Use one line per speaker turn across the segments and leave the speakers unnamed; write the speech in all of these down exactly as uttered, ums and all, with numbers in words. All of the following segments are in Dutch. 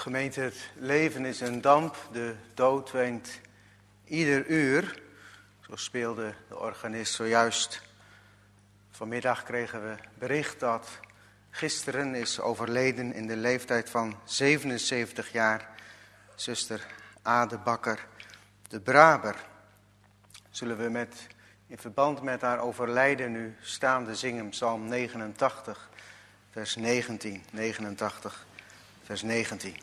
Gemeente, het leven is een damp, de dood wenkt ieder uur. Zo speelde de organist zojuist. Vanmiddag kregen we bericht dat gisteren is overleden in de leeftijd van zevenenzeventig jaar zuster Ade Bakker de Braber. Zullen we met, in verband met haar overlijden nu staande zingen Psalm negenentachtig, vers negentien. negenentachtig, vers negentien.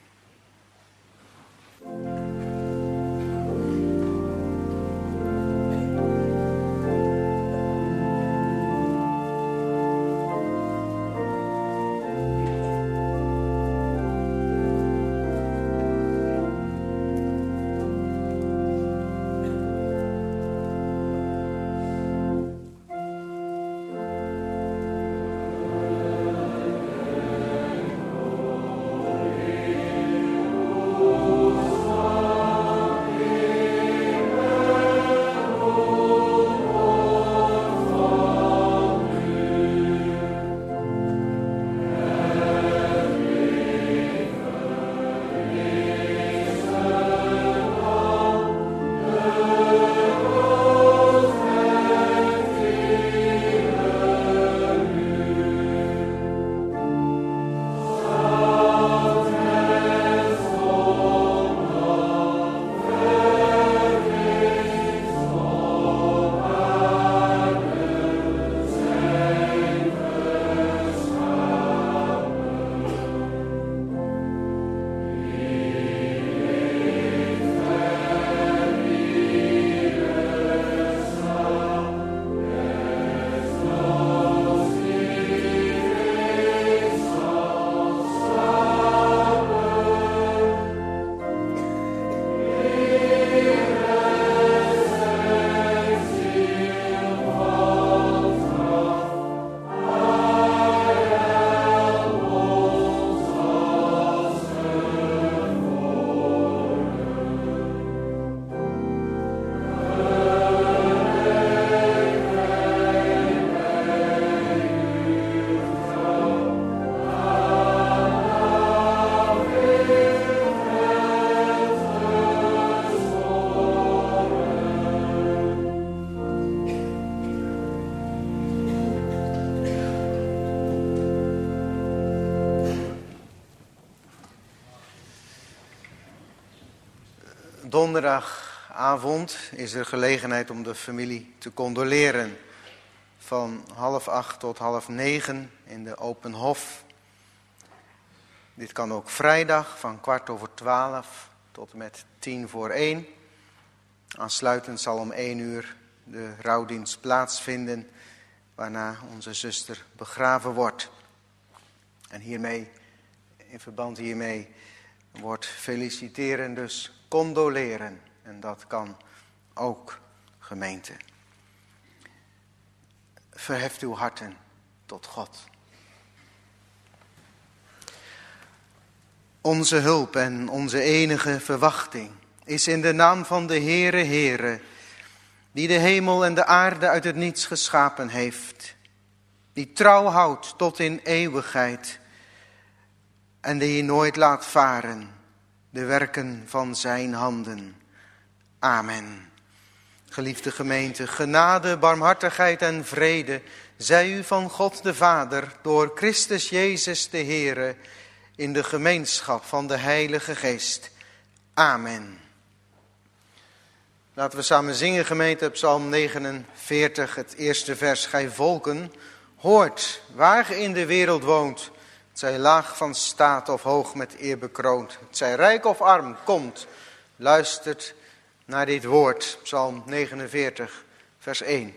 Donderdagavond is er gelegenheid om de familie te condoleren. Van half acht tot half negen in de Open Hof. Dit kan ook vrijdag van kwart over twaalf tot en met tien voor één. Aansluitend zal om één uur de rouwdienst plaatsvinden, waarna onze zuster begraven wordt. En hiermee, in verband hiermee, wordt feliciteren dus condoleren. En dat kan ook, gemeente. Verheft uw harten tot God. Onze hulp en onze enige verwachting is in de naam van de Heere Heere, die de hemel en de aarde uit het niets geschapen heeft, die trouw houdt tot in eeuwigheid en die nooit laat varen de werken van zijn handen. Amen. Geliefde gemeente, genade, barmhartigheid en vrede zij u van God de Vader door Christus Jezus de Heere in de gemeenschap van de Heilige Geest. Amen. Laten we samen zingen, gemeente, Psalm negenenveertig, het eerste vers. Gij volken, hoort waar ge in de wereld woont. Het zij laag van staat of hoog met eer bekroond. Het zij rijk of arm, komt, luistert naar dit woord. Psalm negenenveertig, vers één.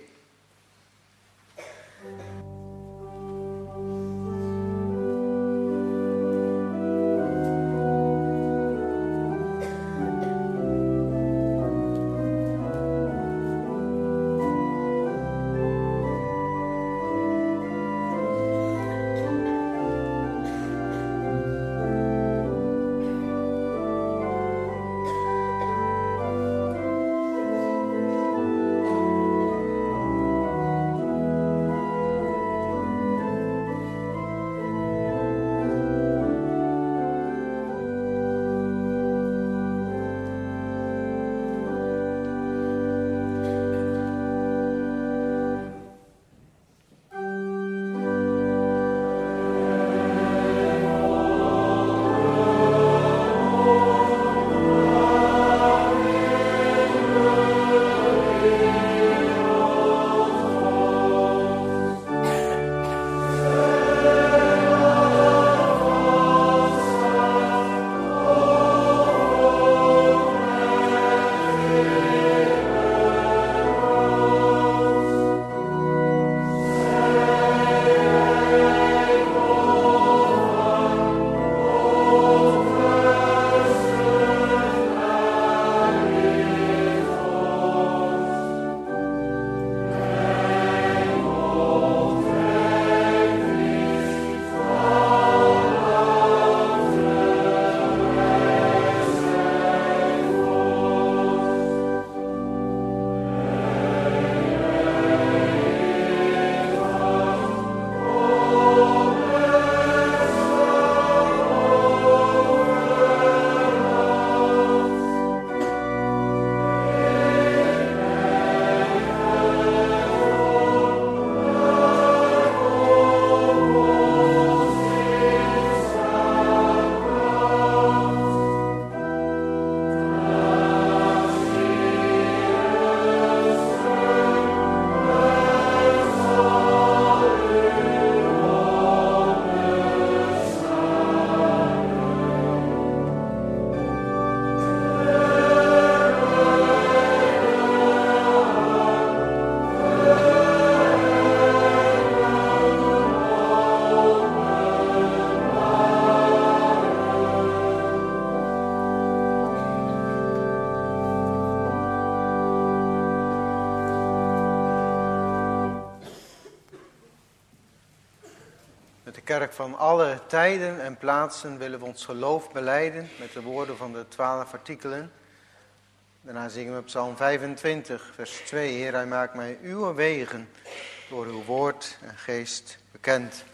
kerk van alle tijden en plaatsen willen we ons geloof belijden met de woorden van de twaalf artikelen. Daarna zingen we Psalm vijfentwintig, vers twee. Heer, hij maakt mij uw wegen door uw woord en geest bekend.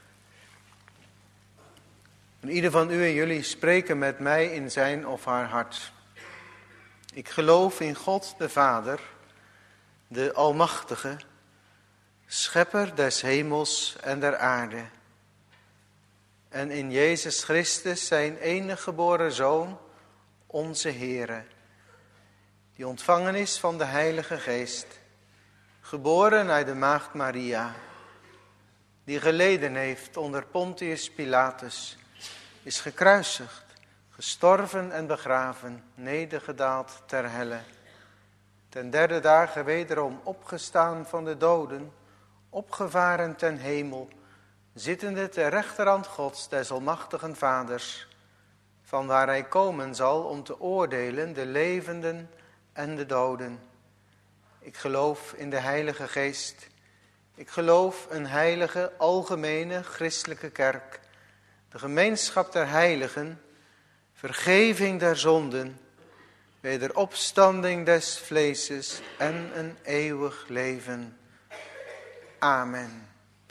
En ieder van u en jullie spreken met mij in zijn of haar hart. Ik geloof in God de Vader, de Almachtige, Schepper des hemels en der aarde. En in Jezus Christus, zijn enige geboren Zoon, onze Heere, die ontvangen is van de Heilige Geest, geboren uit de maagd Maria, die geleden heeft onder Pontius Pilatus, is gekruisigd, gestorven en begraven, nedergedaald ter helle, ten derde dagen wederom opgestaan van de doden, opgevaren ten hemel, zittende ter rechterhand Gods des almachtigen Vaders, van waar hij komen zal om te oordelen de levenden en de doden. Ik geloof in de Heilige Geest. Ik geloof een heilige, algemene, christelijke kerk, de gemeenschap der heiligen, vergeving der zonden, wederopstanding des vleeses en een eeuwig leven. Amen.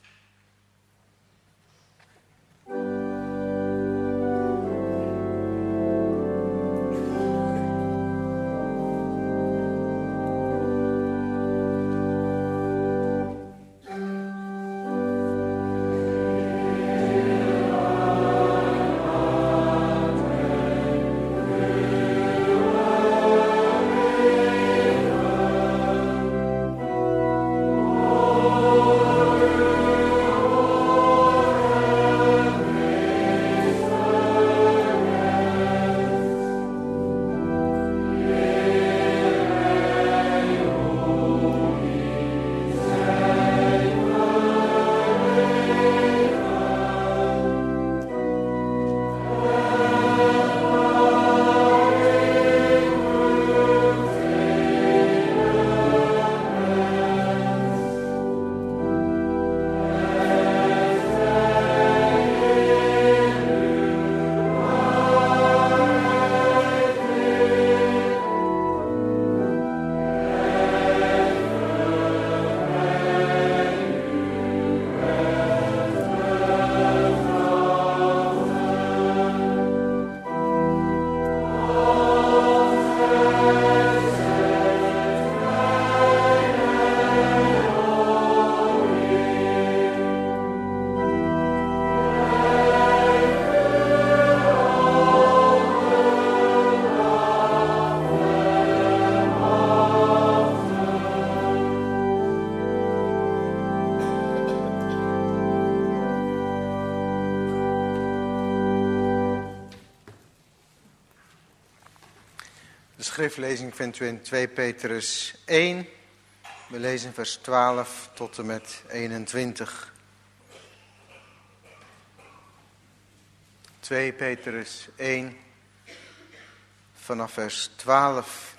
De schriftlezing vindt u in twee Petrus één. We lezen vers twaalf tot en met eenentwintig. twee Petrus één, vanaf vers twaalf.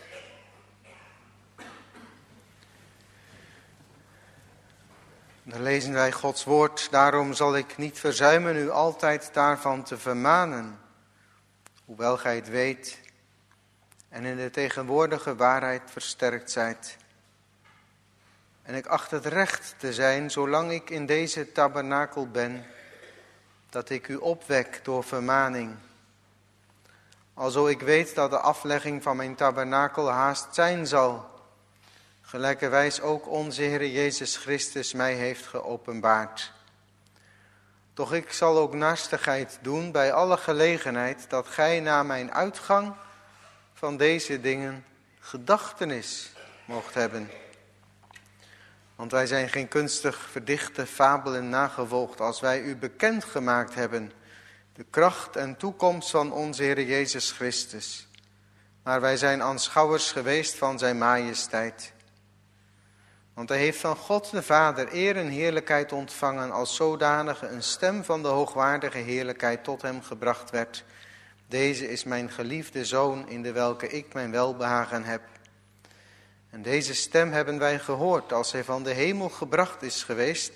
Dan lezen wij Gods woord. Daarom zal ik niet verzuimen u altijd daarvan te vermanen, hoewel gij het weet en in de tegenwoordige waarheid versterkt zijt. En ik acht het recht te zijn, zolang ik in deze tabernakel ben, dat ik u opwek door vermaning. Alzo ik weet dat de aflegging van mijn tabernakel haast zijn zal, gelijkerwijs ook onze Heer Jezus Christus mij heeft geopenbaard. Doch ik zal ook naastigheid doen bij alle gelegenheid, dat gij na mijn uitgang van deze dingen gedachtenis moogt hebben. Want wij zijn geen kunstig verdichte fabelen nagevolgd, als wij u bekend gemaakt hebben, de kracht en toekomst van onze Heer Jezus Christus. Maar wij zijn aanschouwers geweest van zijn majesteit. Want hij heeft van God de Vader eer en heerlijkheid ontvangen, als zodanige een stem van de hoogwaardige heerlijkheid tot hem gebracht werd. Deze is mijn geliefde Zoon, in de welke ik mijn welbehagen heb. En deze stem hebben wij gehoord, als hij van de hemel gebracht is geweest,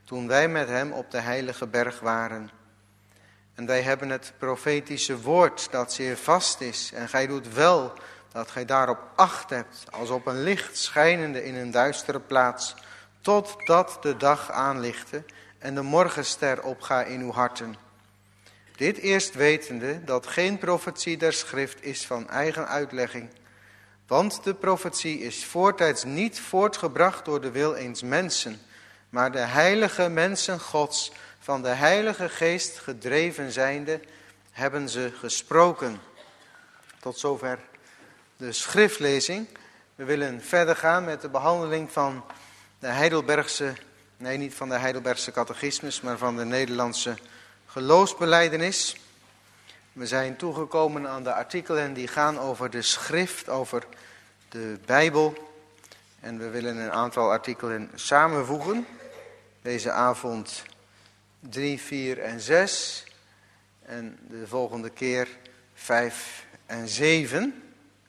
toen wij met hem op de heilige berg waren. En wij hebben het profetische woord dat zeer vast is. En gij doet wel dat gij daarop acht hebt, als op een licht schijnende in een duistere plaats, totdat de dag aanlichte en de morgenster opga in uw harten. Dit eerst wetende dat geen profetie der schrift is van eigen uitlegging. Want de profetie is voortijds niet voortgebracht door de wil eens mensen, maar de heilige mensen Gods, van de Heilige Geest gedreven zijnde, hebben ze gesproken. Tot zover de schriftlezing. We willen verder gaan met de behandeling van de Heidelbergse, nee niet van de Heidelbergse catechismus, maar van de Nederlandse geloofsbelijdenis. We zijn toegekomen aan de artikelen die gaan over de schrift, over de Bijbel. En we willen een aantal artikelen samenvoegen. Deze avond drie, vier en zes. En de volgende keer vijf en zeven.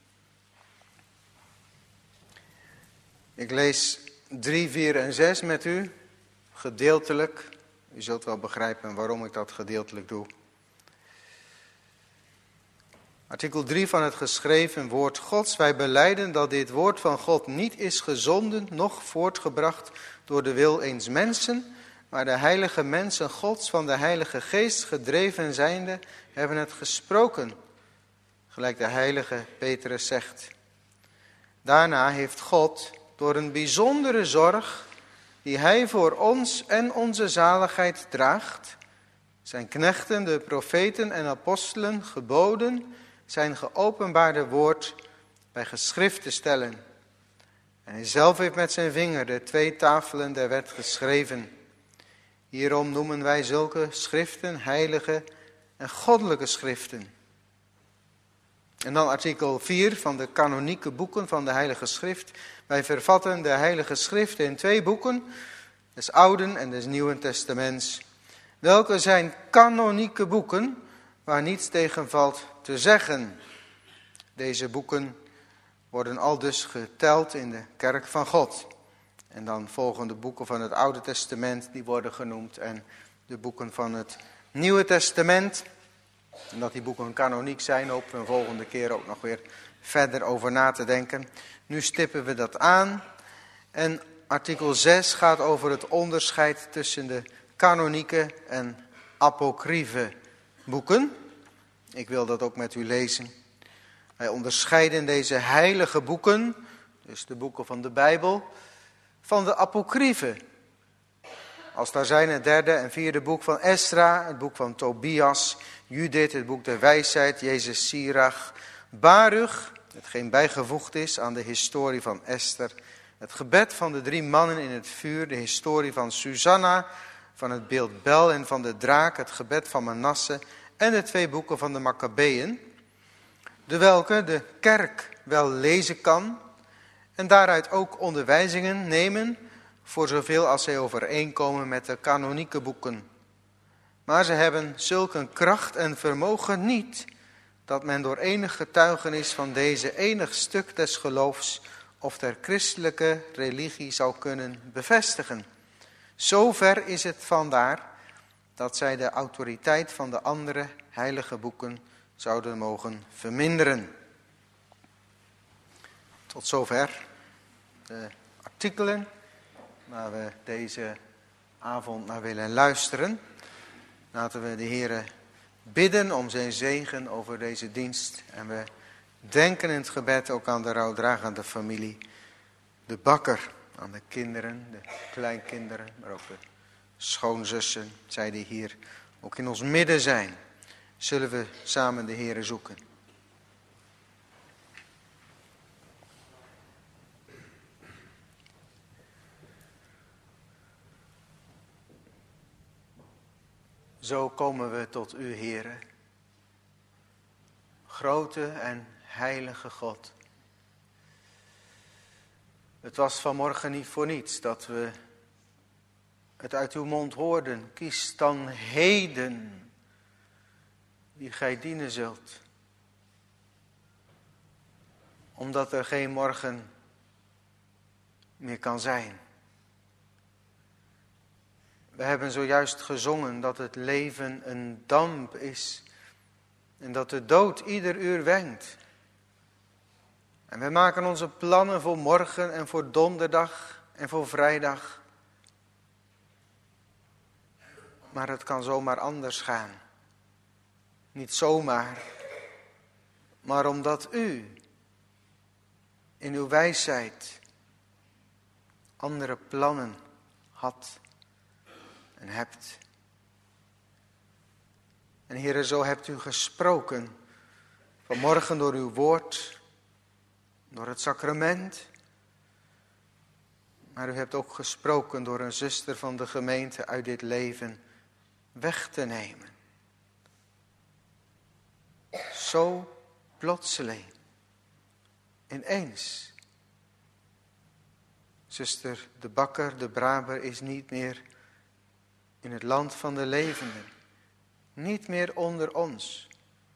Ik lees drie, vier en zes met u, gedeeltelijk. U zult wel begrijpen waarom ik dat gedeeltelijk doe. Artikel drie van het geschreven woord Gods. Wij belijden dat dit woord van God niet is gezonden, noch voortgebracht door de wil eens mensen, maar de heilige mensen Gods van de Heilige Geest gedreven zijnde hebben het gesproken, gelijk de heilige Petrus zegt. Daarna heeft God door een bijzondere zorg die hij voor ons en onze zaligheid draagt, zijn knechten, de profeten en apostelen geboden zijn geopenbaarde woord bij geschrift te stellen. En hij zelf heeft met zijn vinger de twee tafelen der wet geschreven. Hierom noemen wij zulke schriften heilige en goddelijke schriften. En dan artikel vier van de kanonieke boeken van de Heilige Schrift. Wij vervatten de Heilige Schrift in twee boeken, des Ouden en des Nieuwen Testaments. Welke zijn kanonieke boeken waar niets tegen valt te zeggen. Deze boeken worden aldus geteld in de kerk van God. En dan volgen de boeken van het Oude Testament, die worden genoemd. En de boeken van het Nieuwe Testament. En dat die boeken kanoniek zijn, hopen we een volgende keer ook nog weer verder over na te denken. Nu stippen we dat aan. En artikel zes gaat over het onderscheid tussen de kanonieke en apocryfe boeken. Ik wil dat ook met u lezen. Wij onderscheiden deze heilige boeken, dus de boeken van de Bijbel, van de apocryfe. Als daar zijn het derde en vierde boek van Esra, het boek van Tobias, Judith, het boek der wijsheid, Jezus Sirach, Baruch, hetgeen bijgevoegd is aan de historie van Esther, het gebed van de drie mannen in het vuur, de historie van Susanna, van het beeld Bel en van de draak, het gebed van Manasse en de twee boeken van de Maccabeeën, de welke de kerk wel lezen kan en daaruit ook onderwijzingen nemen, voor zoveel als zij overeenkomen met de kanonieke boeken. Maar ze hebben zulke kracht en vermogen niet, dat men door enig getuigenis van deze enig stuk des geloofs of der christelijke religie zou kunnen bevestigen. Zover is het vandaar dat zij de autoriteit van de andere heilige boeken zouden mogen verminderen. Tot zover de artikelen waar we deze avond naar willen luisteren. Laten we de Heere bidden om zijn zegen over deze dienst. En we denken in het gebed ook aan de rouwdragende familie. De bakker, aan de kinderen, de kleinkinderen, maar ook de schoonzussen. Zij die hier ook in ons midden zijn. Zullen we samen de Heere zoeken. Zo komen we tot u, Heere, grote en heilige God. Het was vanmorgen niet voor niets dat we het uit uw mond hoorden. Kies dan heden wie gij dienen zult. Omdat er geen morgen meer kan zijn. We hebben zojuist gezongen dat het leven een damp is en dat de dood ieder uur wenkt. En we maken onze plannen voor morgen en voor donderdag en voor vrijdag. Maar het kan zomaar anders gaan. Niet zomaar, maar omdat u in uw wijsheid andere plannen had en hebt. En Heere, zo hebt u gesproken vanmorgen door uw woord, door het sacrament. Maar u hebt ook gesproken door een zuster van de gemeente uit dit leven weg te nemen. Zo plotseling, ineens. Zuster de Bakker, de Braber, is niet meer in het land van de levenden. Niet meer onder ons.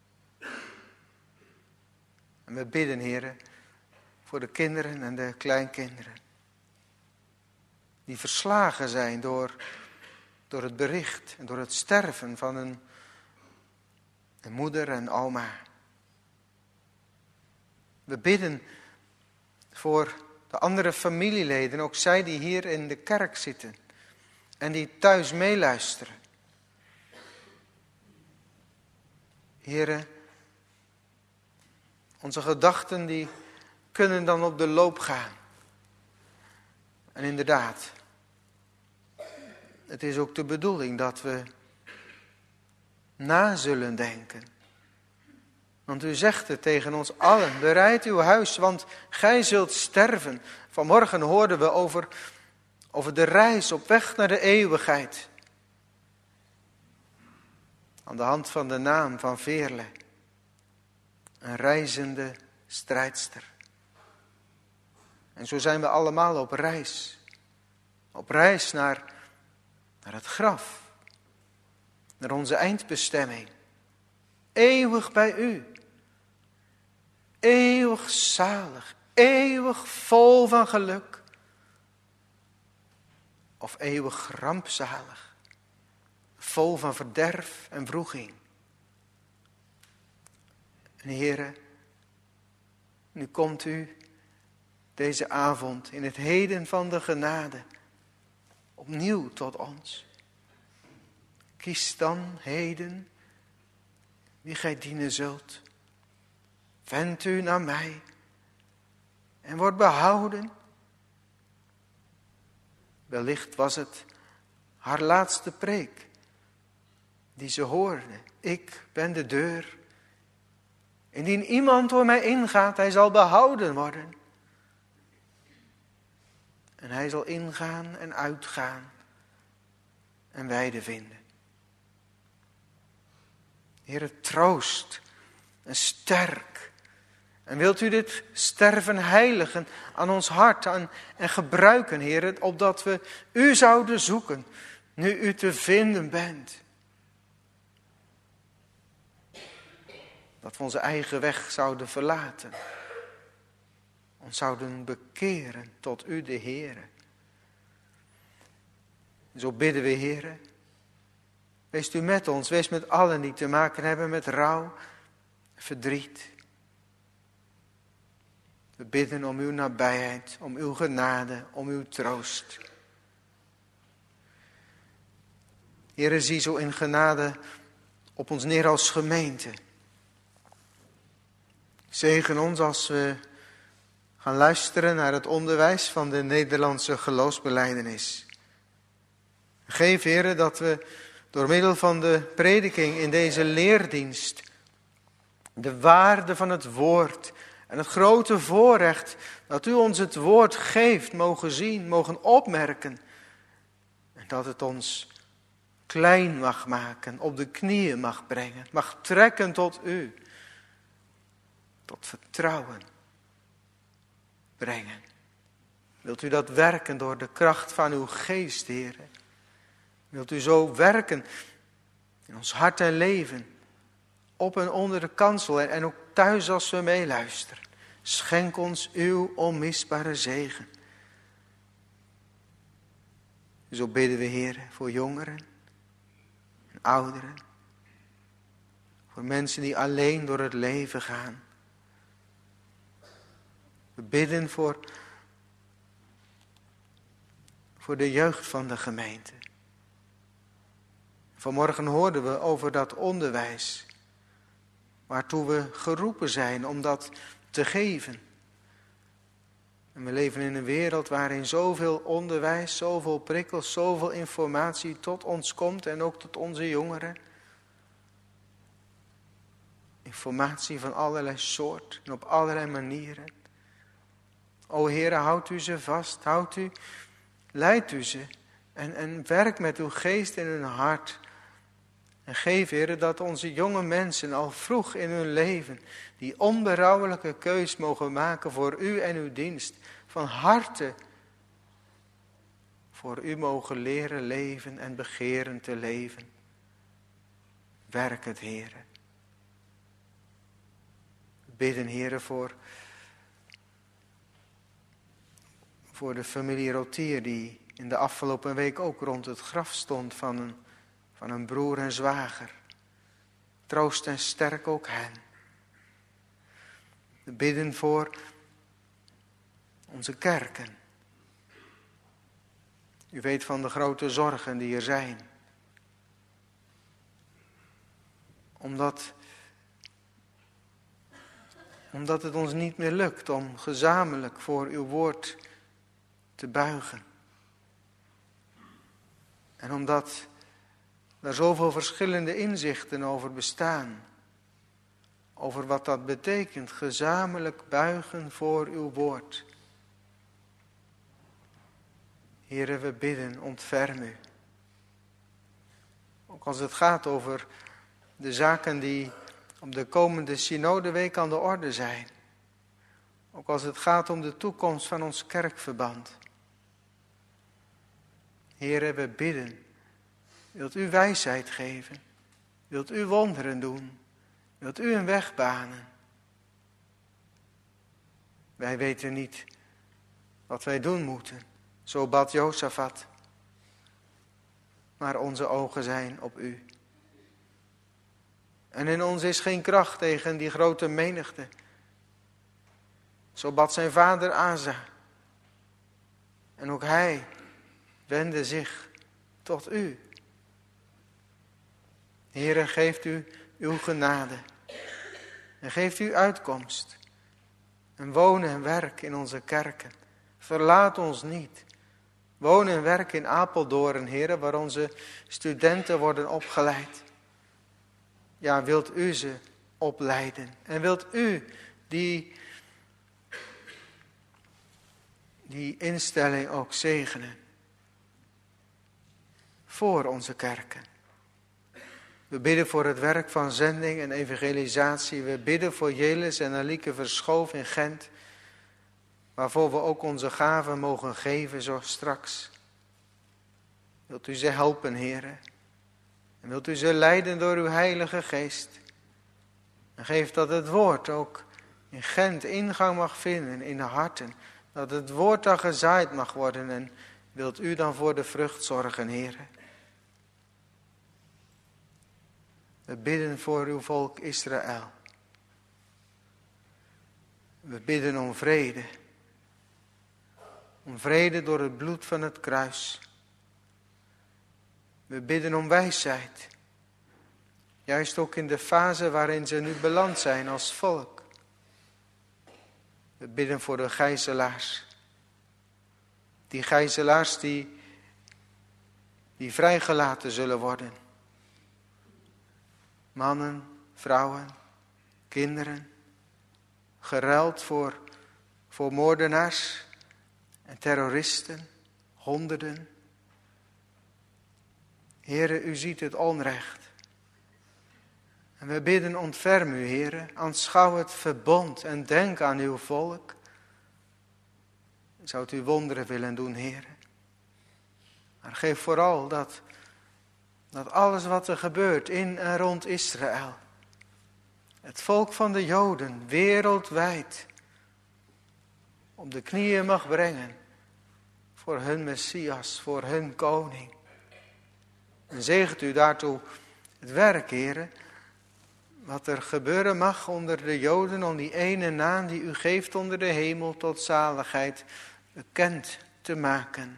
En we bidden, Heere, voor de kinderen en de kleinkinderen. Die verslagen zijn door, door het bericht en door het sterven van een, een moeder en oma. We bidden voor de andere familieleden, ook zij die hier in de kerk zitten en die thuis meeluisteren. Heere, onze gedachten die kunnen dan op de loop gaan. En inderdaad, het is ook de bedoeling dat we na zullen denken. Want u zegt het tegen ons allen, bereid uw huis, want gij zult sterven. Vanmorgen hoorden we over, over de reis op weg naar de eeuwigheid. Aan de hand van de naam van Veerle. Een reizende strijdster. En zo zijn we allemaal op reis. Op reis naar, naar het graf. Naar onze eindbestemming. Eeuwig bij u. Eeuwig zalig. Eeuwig vol van geluk. Of eeuwig rampzalig. Vol van verderf en wroeging. En Heere, nu komt u deze avond in het heden van de genade opnieuw tot ons. Kies dan heden wie gij dienen zult. Wend u naar mij en word behouden. Wellicht was het haar laatste preek die ze hoorde. Ik ben de deur. Indien iemand door mij ingaat, hij zal behouden worden. En hij zal ingaan en uitgaan en weide vinden. Heere, troost en sterk. En wilt u dit sterven heiligen aan ons hart aan, en gebruiken, Heere, opdat we u zouden zoeken, nu u te vinden bent. Dat we onze eigen weg zouden verlaten. Ons zouden bekeren tot u de Heere. Zo bidden we, Heere. Wees u met ons, wees met allen die te maken hebben met rouw, verdriet. We bidden om uw nabijheid, om uw genade, om uw troost. Heere, zie zo in genade op ons neer als gemeente. Zegen ons als we gaan luisteren naar het onderwijs van de Nederlandse geloofsbelijdenis. Geef, Heere, dat we door middel van de prediking in deze leerdienst de waarde van het woord en het grote voorrecht dat u ons het woord geeft mogen zien, mogen opmerken. En dat het ons klein mag maken, op de knieën mag brengen, mag trekken tot u. Tot vertrouwen brengen. Wilt u dat werken door de kracht van uw geest, Heere? Wilt u zo werken in ons hart en leven, op en onder de kansel en, en ook thuis als we meeluisteren. Schenk ons uw onmisbare zegen. Zo bidden we, Heer, voor jongeren en ouderen. Voor mensen die alleen door het leven gaan. We bidden voor, voor de jeugd van de gemeente. Vanmorgen hoorden we over dat onderwijs, waartoe we geroepen zijn om dat te geven. En we leven in een wereld waarin zoveel onderwijs, zoveel prikkels, zoveel informatie tot ons komt en ook tot onze jongeren. Informatie van allerlei soort en op allerlei manieren. O Heere, houdt u ze vast, houdt u, leidt u ze en, en werk met uw geest in hun hart. En geef, Heere, dat onze jonge mensen al vroeg in hun leven die onberouwelijke keus mogen maken voor u en uw dienst. Van harte voor u mogen leren leven en begeren te leven. Werk het, Heere. We bidden, Heere, voor, voor de familie Rotier die in de afgelopen week ook rond het graf stond van een, van een broer en zwager. Troost en sterk ook hen. We bidden voor onze kerken. U weet van de grote zorgen die er zijn. Omdat, omdat het ons niet meer lukt om gezamenlijk voor uw woord te buigen. En omdat er zoveel verschillende inzichten over bestaan. Over wat dat betekent, gezamenlijk buigen voor uw woord. Heere, we bidden, ontferm u. Ook als het gaat over de zaken die op de komende synodeweek aan de orde zijn. Ook als het gaat om de toekomst van ons kerkverband. Heere, we bidden. Wilt u wijsheid geven? Wilt u wonderen doen? Wilt u een weg banen? Wij weten niet wat wij doen moeten. Zo bad Josafat. Maar onze ogen zijn op u. En in ons is geen kracht tegen die grote menigte. Zo bad zijn vader Asa. En ook hij wendde zich tot u. Heere, geeft u uw genade. En geeft u uitkomst. En woon en werk in onze kerken. Verlaat ons niet. Woon en werk in Apeldoorn, Heere, waar onze studenten worden opgeleid. Ja, wilt u ze opleiden. En wilt u die, die instelling ook zegenen. Voor onze kerken. We bidden voor het werk van zending en evangelisatie. We bidden voor Jelis en Alieke Verschoof in Gent. Waarvoor we ook onze gaven mogen geven zo straks. Wilt u ze helpen, Heere. En wilt u ze leiden door uw Heilige Geest. En geef dat het woord ook in Gent ingang mag vinden in de harten. Dat het woord daar gezaaid mag worden. En wilt u dan voor de vrucht zorgen, Heere. We bidden voor uw volk Israël. We bidden om vrede. Om vrede door het bloed van het kruis. We bidden om wijsheid. Juist ook in de fase waarin ze nu beland zijn als volk. We bidden voor de gijzelaars. Die gijzelaars die, die vrijgelaten zullen worden. Mannen, vrouwen, kinderen. Geruild voor, voor moordenaars en terroristen. Honderden. Heere, u ziet het onrecht. En we bidden, ontferm u, Heere. Aanschouw het verbond en denk aan uw volk. Zou u wonderen willen doen, Heere. Maar geef vooral dat, dat alles wat er gebeurt in en rond Israël. Het volk van de Joden wereldwijd op de knieën mag brengen. voor hun Messias, voor hun koning. En zegent u daartoe het werk, Heere, wat er gebeuren mag onder de Joden om die ene naam die u geeft onder de hemel tot zaligheid bekend te maken.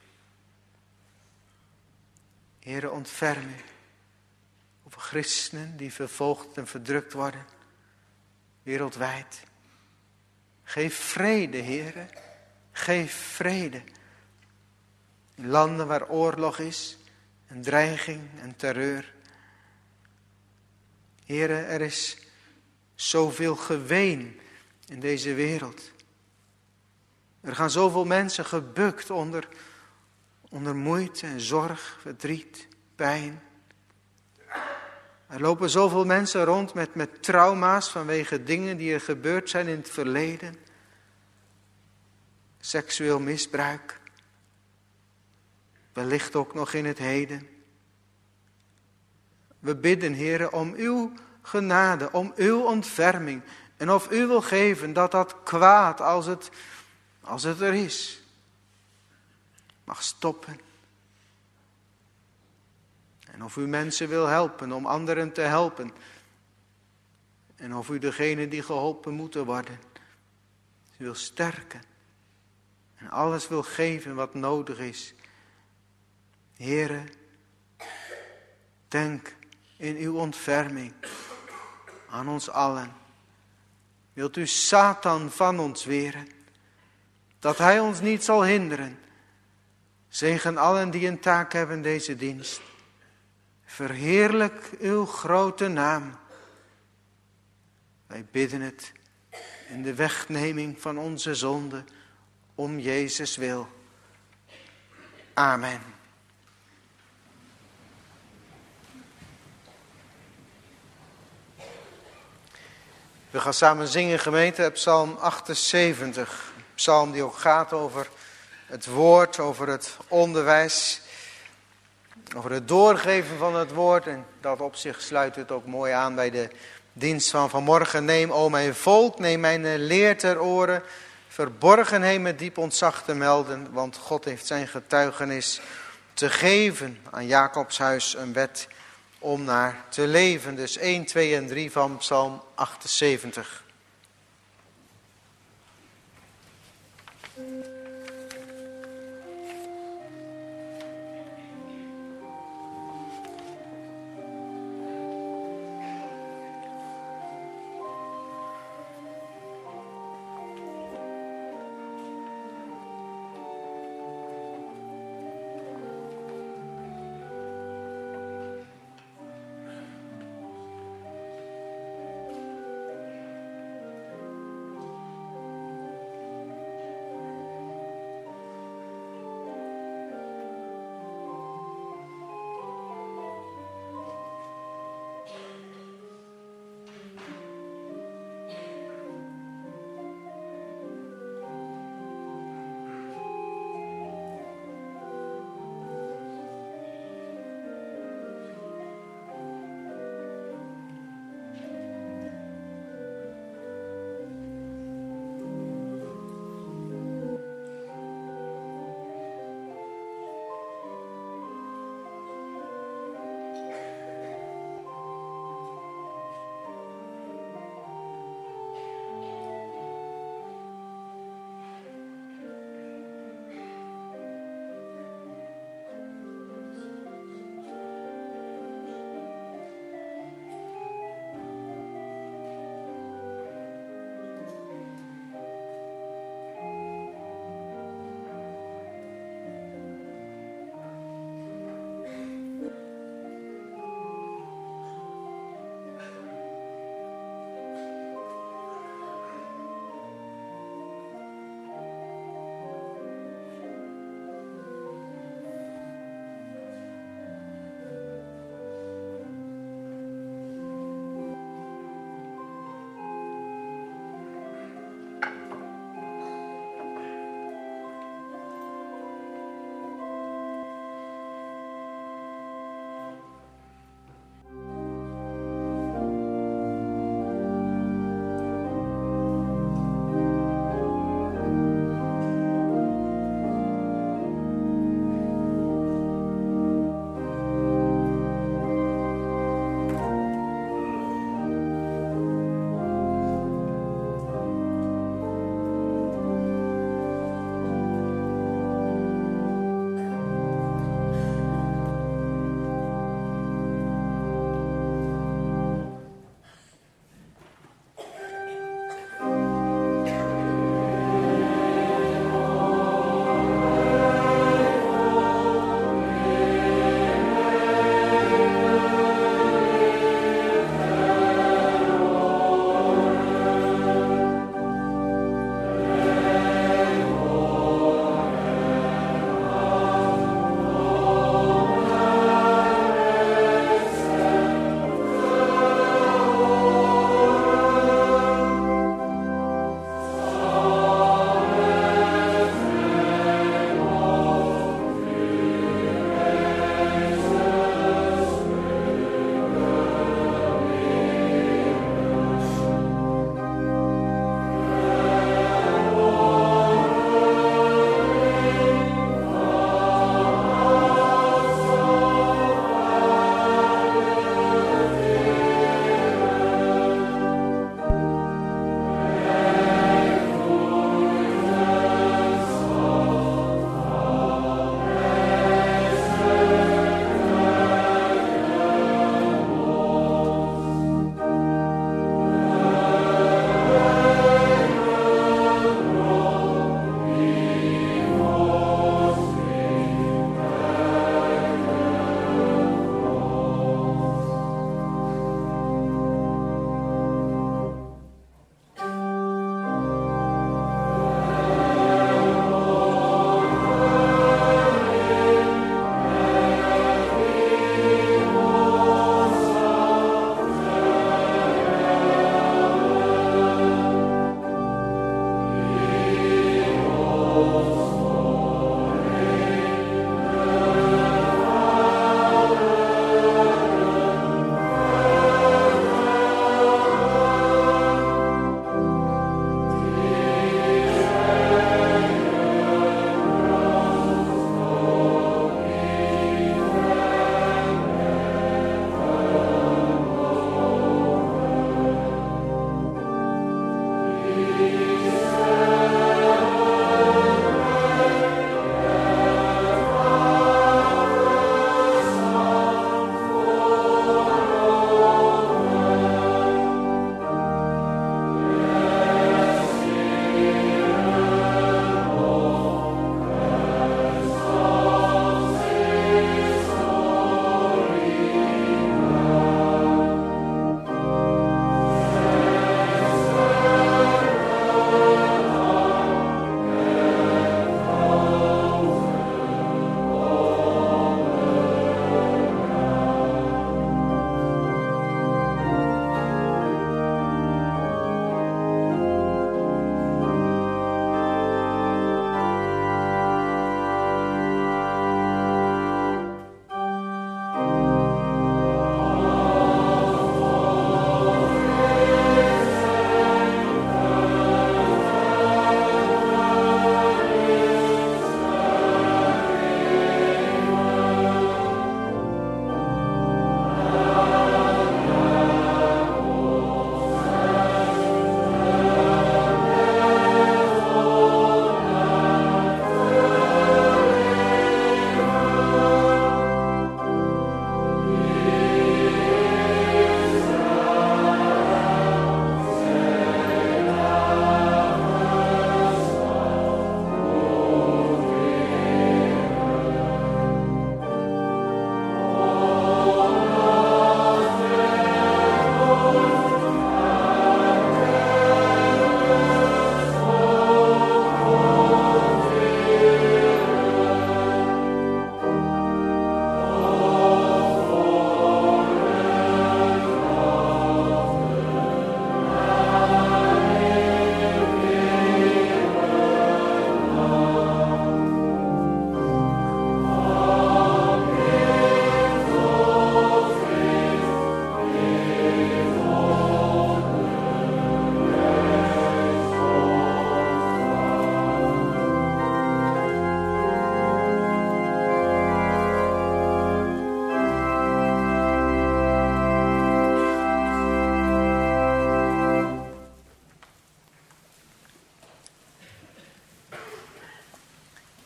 Heere, ontferm u over christenen die vervolgd en verdrukt worden, wereldwijd. Geef vrede, Heere, geef vrede. In landen waar oorlog is, en dreiging en terreur. Heere, er is zoveel geween in deze wereld. Er gaan zoveel mensen gebukt onder, onder moeite en zorg, verdriet, pijn. Er lopen zoveel mensen rond met, met trauma's vanwege dingen die er gebeurd zijn in het verleden. Seksueel misbruik. Wellicht ook nog in het heden. We bidden, Heere, om uw genade, om uw ontferming. En of u wil geven dat dat kwaad, als het, als het er is, mag stoppen. En of u mensen wil helpen om anderen te helpen. En of u degene die geholpen moeten worden, wil sterken. En alles wil geven wat nodig is. Heere, denk in uw ontferming aan ons allen. Wilt u Satan van ons weren, dat hij ons niet zal hinderen. Zegen allen die een taak hebben in deze dienst. Verheerlijk uw grote naam. Wij bidden het in de wegneming van onze zonde, om Jezus wil. Amen. We gaan samen zingen, gemeente, psalm achtenzeventig. Een psalm die ook gaat over het woord, over het onderwijs, over het doorgeven van het woord. En dat op zich sluit het ook mooi aan bij de dienst van vanmorgen. Neem, o mijn volk, neem mijn leer ter oren. Verborgenheden met diep ontzag te melden, want God heeft zijn getuigenis te geven aan Jacobs huis een wet om naar te leven. Dus één, twee en drie van psalm achtenzeventig.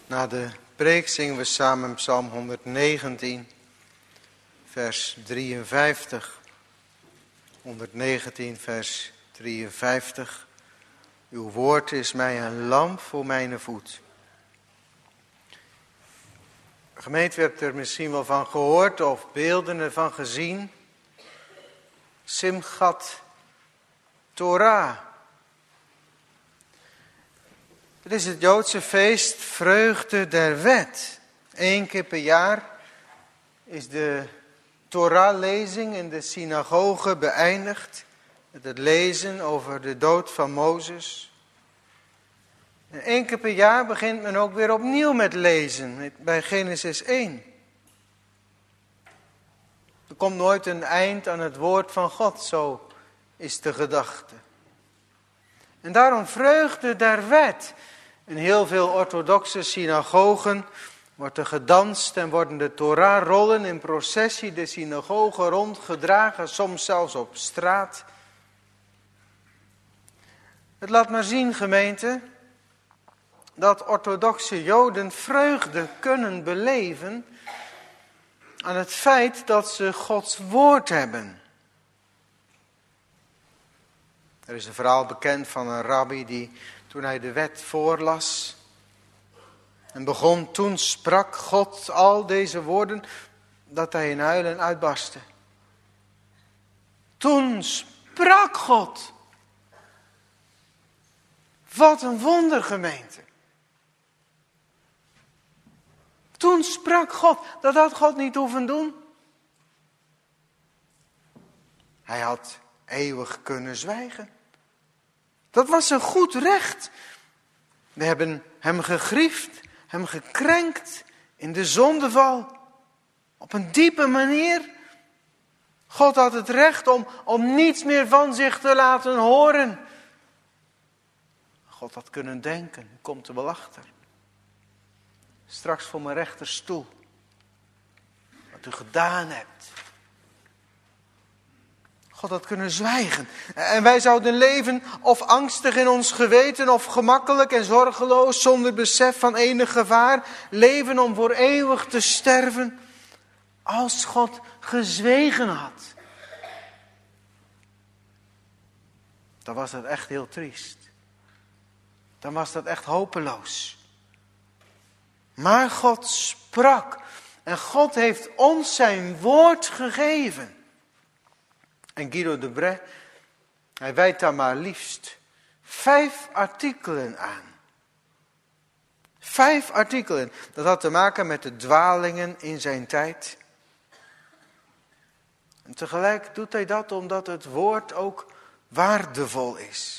Na de preek zingen we samen Psalm honderdnegentien, vers drieënvijftig. honderdnegentien, vers drieënvijftig. Uw woord is mij een lamp voor mijn voet. Gemeente, u hebt er misschien wel van gehoord of beelden ervan gezien. Simchat Torah. Het is het Joodse feest Vreugde der Wet. Eén keer per jaar is de Torah-lezing in de synagoge beëindigd. Met het lezen over de dood van Mozes. En één keer per jaar begint men ook weer opnieuw met lezen. Bij Genesis één. Er komt nooit een eind aan het woord van God. Zo is de gedachte. En daarom vreugde der wet. In heel veel orthodoxe synagogen wordt er gedanst en worden de Torah-rollen in processie de synagoge rondgedragen, soms zelfs op straat. Het laat maar zien, gemeente, dat orthodoxe Joden vreugde kunnen beleven aan het feit dat ze Gods woord hebben. Er is een verhaal bekend van een rabbi die, toen hij de wet voorlas en begon, toen sprak God al deze woorden, dat hij in huilen uitbarstte. Toen sprak God. Wat een wonder, gemeente. Toen sprak God. Dat had God niet hoeven doen. Hij had eeuwig kunnen zwijgen. Dat was een goed recht. We hebben hem gegriefd, hem gekrenkt in de zondeval. Op een diepe manier. God had het recht om, om niets meer van zich te laten horen. God had kunnen denken, u komt er wel achter. Straks voor mijn rechterstoel. Wat u gedaan hebt. God had kunnen zwijgen. En wij zouden leven of angstig in ons geweten, of gemakkelijk en zorgeloos, zonder besef van enig gevaar. Leven om voor eeuwig te sterven. Als God gezwegen had. Dan was dat echt heel triest. Dan was dat echt hopeloos. Maar God sprak. En God heeft ons zijn woord gegeven. En Guido de Brès, hij wijdt daar maar liefst vijf artikelen aan. Vijf artikelen. Dat had te maken met de dwalingen in zijn tijd. En tegelijk doet hij dat omdat het woord ook waardevol is.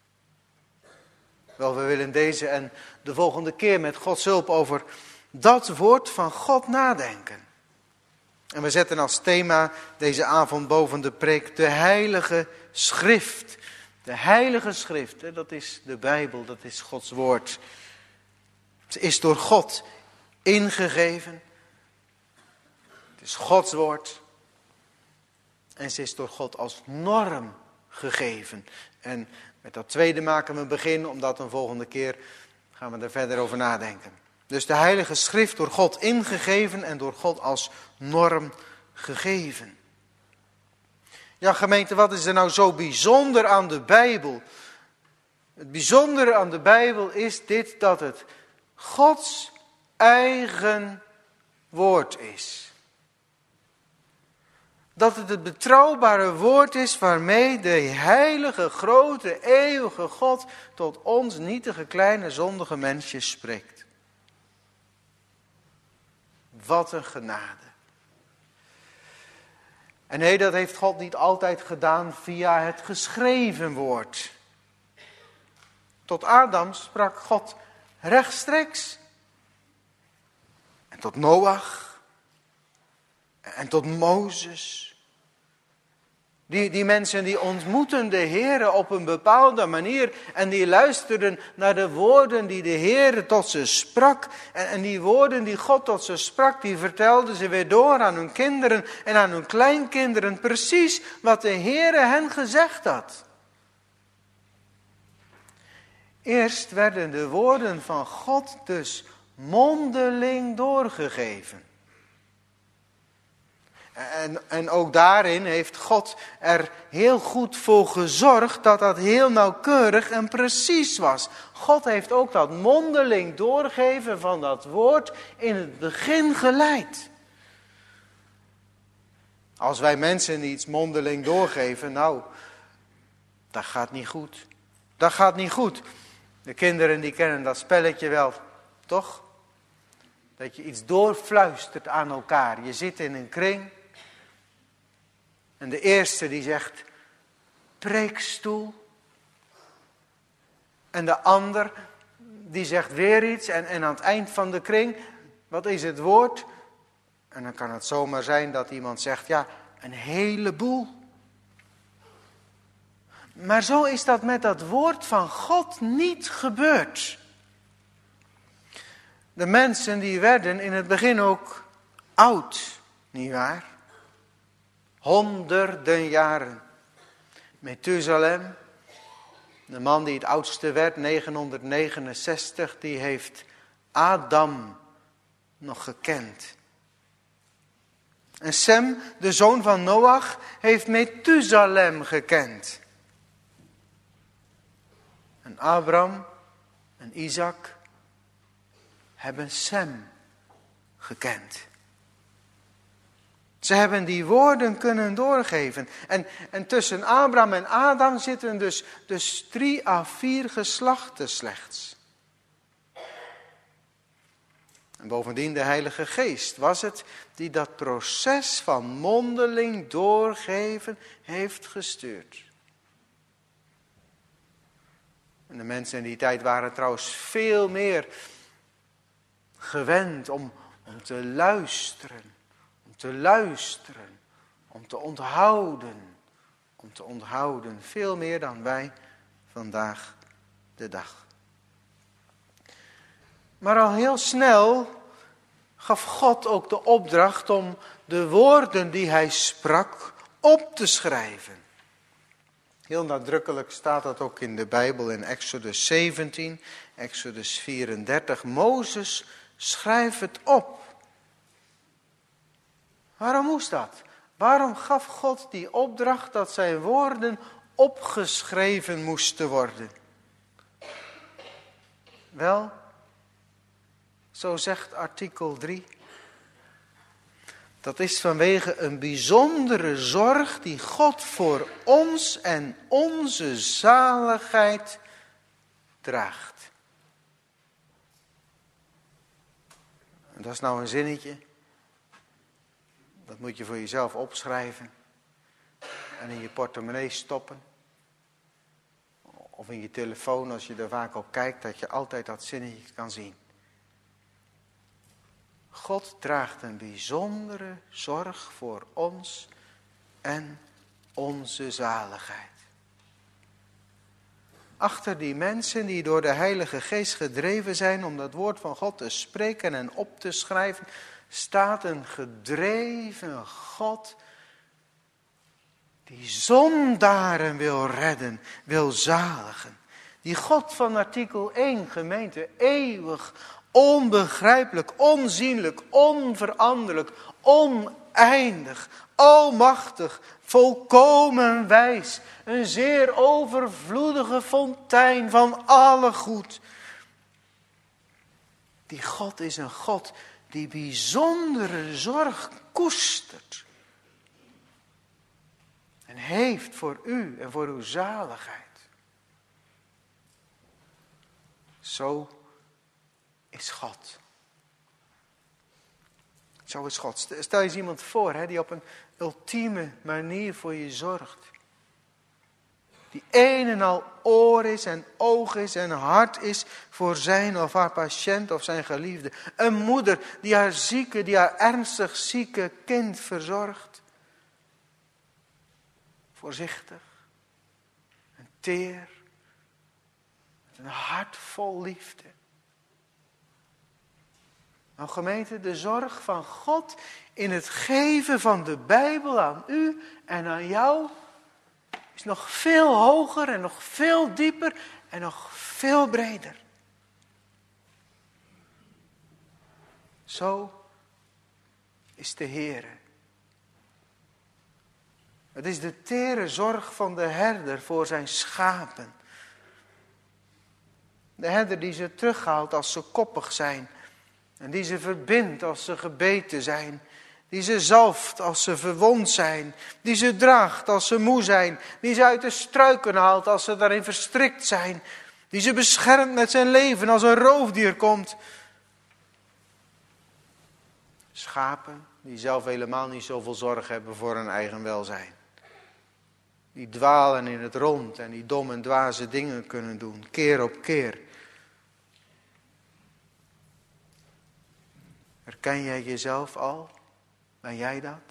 Wel, we willen deze en de volgende keer met Gods hulp over dat woord van God nadenken. En we zetten als thema deze avond boven de preek de Heilige Schrift. De Heilige Schrift, dat is de Bijbel, dat is Gods woord. Het is door God ingegeven. Het is Gods woord. En ze is door God als norm gegeven. En met dat tweede maken we een begin, omdat een volgende keer gaan we er verder over nadenken. Dus de Heilige Schrift door God ingegeven en door God als norm gegeven. Ja, gemeente, wat is er nou zo bijzonder aan de Bijbel? Het bijzondere aan de Bijbel is dit, dat het Gods eigen woord is. Dat het het betrouwbare woord is waarmee de heilige, grote, eeuwige God tot ons nietige, kleine, zondige mensjes spreekt. Wat een genade. En nee, dat heeft God niet altijd gedaan via het geschreven woord. Tot Adam sprak God rechtstreeks. En tot Noach. En tot Mozes. Die, die mensen die ontmoeten de Heere op een bepaalde manier. En die luisterden naar de woorden die de Heere tot ze sprak. En, en die woorden die God tot ze sprak, die vertelden ze weer door aan hun kinderen en aan hun kleinkinderen. Precies wat de Heere hen gezegd had. Eerst werden de woorden van God dus mondeling doorgegeven. En, en ook daarin heeft God er heel goed voor gezorgd dat dat heel nauwkeurig en precies was. God heeft ook dat mondeling doorgeven van dat woord in het begin geleid. Als wij mensen iets mondeling doorgeven, nou, dat gaat niet goed. Dat gaat niet goed. De kinderen die kennen dat spelletje wel, toch? Dat je iets doorfluistert aan elkaar. Je zit in een kring. En de eerste die zegt, preekstoel. En de ander die zegt weer iets. En, en aan het eind van de kring, wat is het woord? En dan kan het zomaar zijn dat iemand zegt, ja, een heleboel. Maar zo is dat met dat woord van God niet gebeurd. De mensen die werden in het begin ook oud, nietwaar? Honderden jaren. Methusalem, de man die het oudste werd, negenhonderdnegenenzestig, die heeft Adam nog gekend. En Sem, de zoon van Noach, heeft Methusalem gekend. En Abraham en Isaac hebben Sem gekend. Ze hebben die woorden kunnen doorgeven. En, en tussen Abraham en Adam zitten dus, dus drie à vier geslachten slechts. En bovendien de Heilige Geest was het die dat proces van mondeling doorgeven heeft gestuurd. En de mensen in die tijd waren trouwens veel meer gewend om, om te luisteren. Om te luisteren. Om te onthouden. Om te onthouden. Veel meer dan wij vandaag de dag. Maar al heel snel gaf God ook de opdracht om de woorden die hij sprak op te schrijven. Heel nadrukkelijk staat dat ook in de Bijbel in Exodus zeventien, Exodus vierendertig. Mozes, schrijf het op. Waarom moest dat? Waarom gaf God die opdracht dat zijn woorden opgeschreven moesten worden? Wel, zo zegt artikel drie. Dat is vanwege een bijzondere zorg die God voor ons en onze zaligheid draagt. En dat is nou een zinnetje. Dat moet je voor jezelf opschrijven. En in je portemonnee stoppen. Of in je telefoon als je er vaak op kijkt, dat je altijd dat zinnetje kan zien. God draagt een bijzondere zorg voor ons en onze zaligheid. Achter die mensen die door de Heilige Geest gedreven zijn om dat woord van God te spreken en op te schrijven, staat een gedreven God die zondaren wil redden, wil zaligen. Die God van artikel één, gemeente, eeuwig, onbegrijpelijk, onzienlijk, onveranderlijk, oneindig, almachtig, volkomen wijs. Een zeer overvloedige fontein van alle goed. Die God is een God die bijzondere zorg koestert. En heeft voor u en voor uw zaligheid. Zo is God. Zo is God. Stel je eens iemand voor hè, die op een ultieme manier voor je zorgt. Die een en al oor is en oog is en hart is voor zijn of haar patiënt of zijn geliefde. Een moeder die haar zieke, die haar ernstig zieke kind verzorgt. Voorzichtig. En teer. Met een hart vol liefde. Nou gemeente, de zorg van God in het geven van de Bijbel aan u en aan jou is nog veel hoger en nog veel dieper en nog veel breder. Zo is de Heere. Het is de tere zorg van de herder voor zijn schapen. De herder die ze terughaalt als ze koppig zijn. En die ze verbindt als ze gebeten zijn. Die ze zalft als ze verwond zijn. Die ze draagt als ze moe zijn. Die ze uit de struiken haalt als ze daarin verstrikt zijn. Die ze beschermt met zijn leven als een roofdier komt. Schapen die zelf helemaal niet zoveel zorg hebben voor hun eigen welzijn. Die dwalen in het rond en die dom en dwaze dingen kunnen doen, keer op keer. Herken jij jezelf al? Ben jij dat?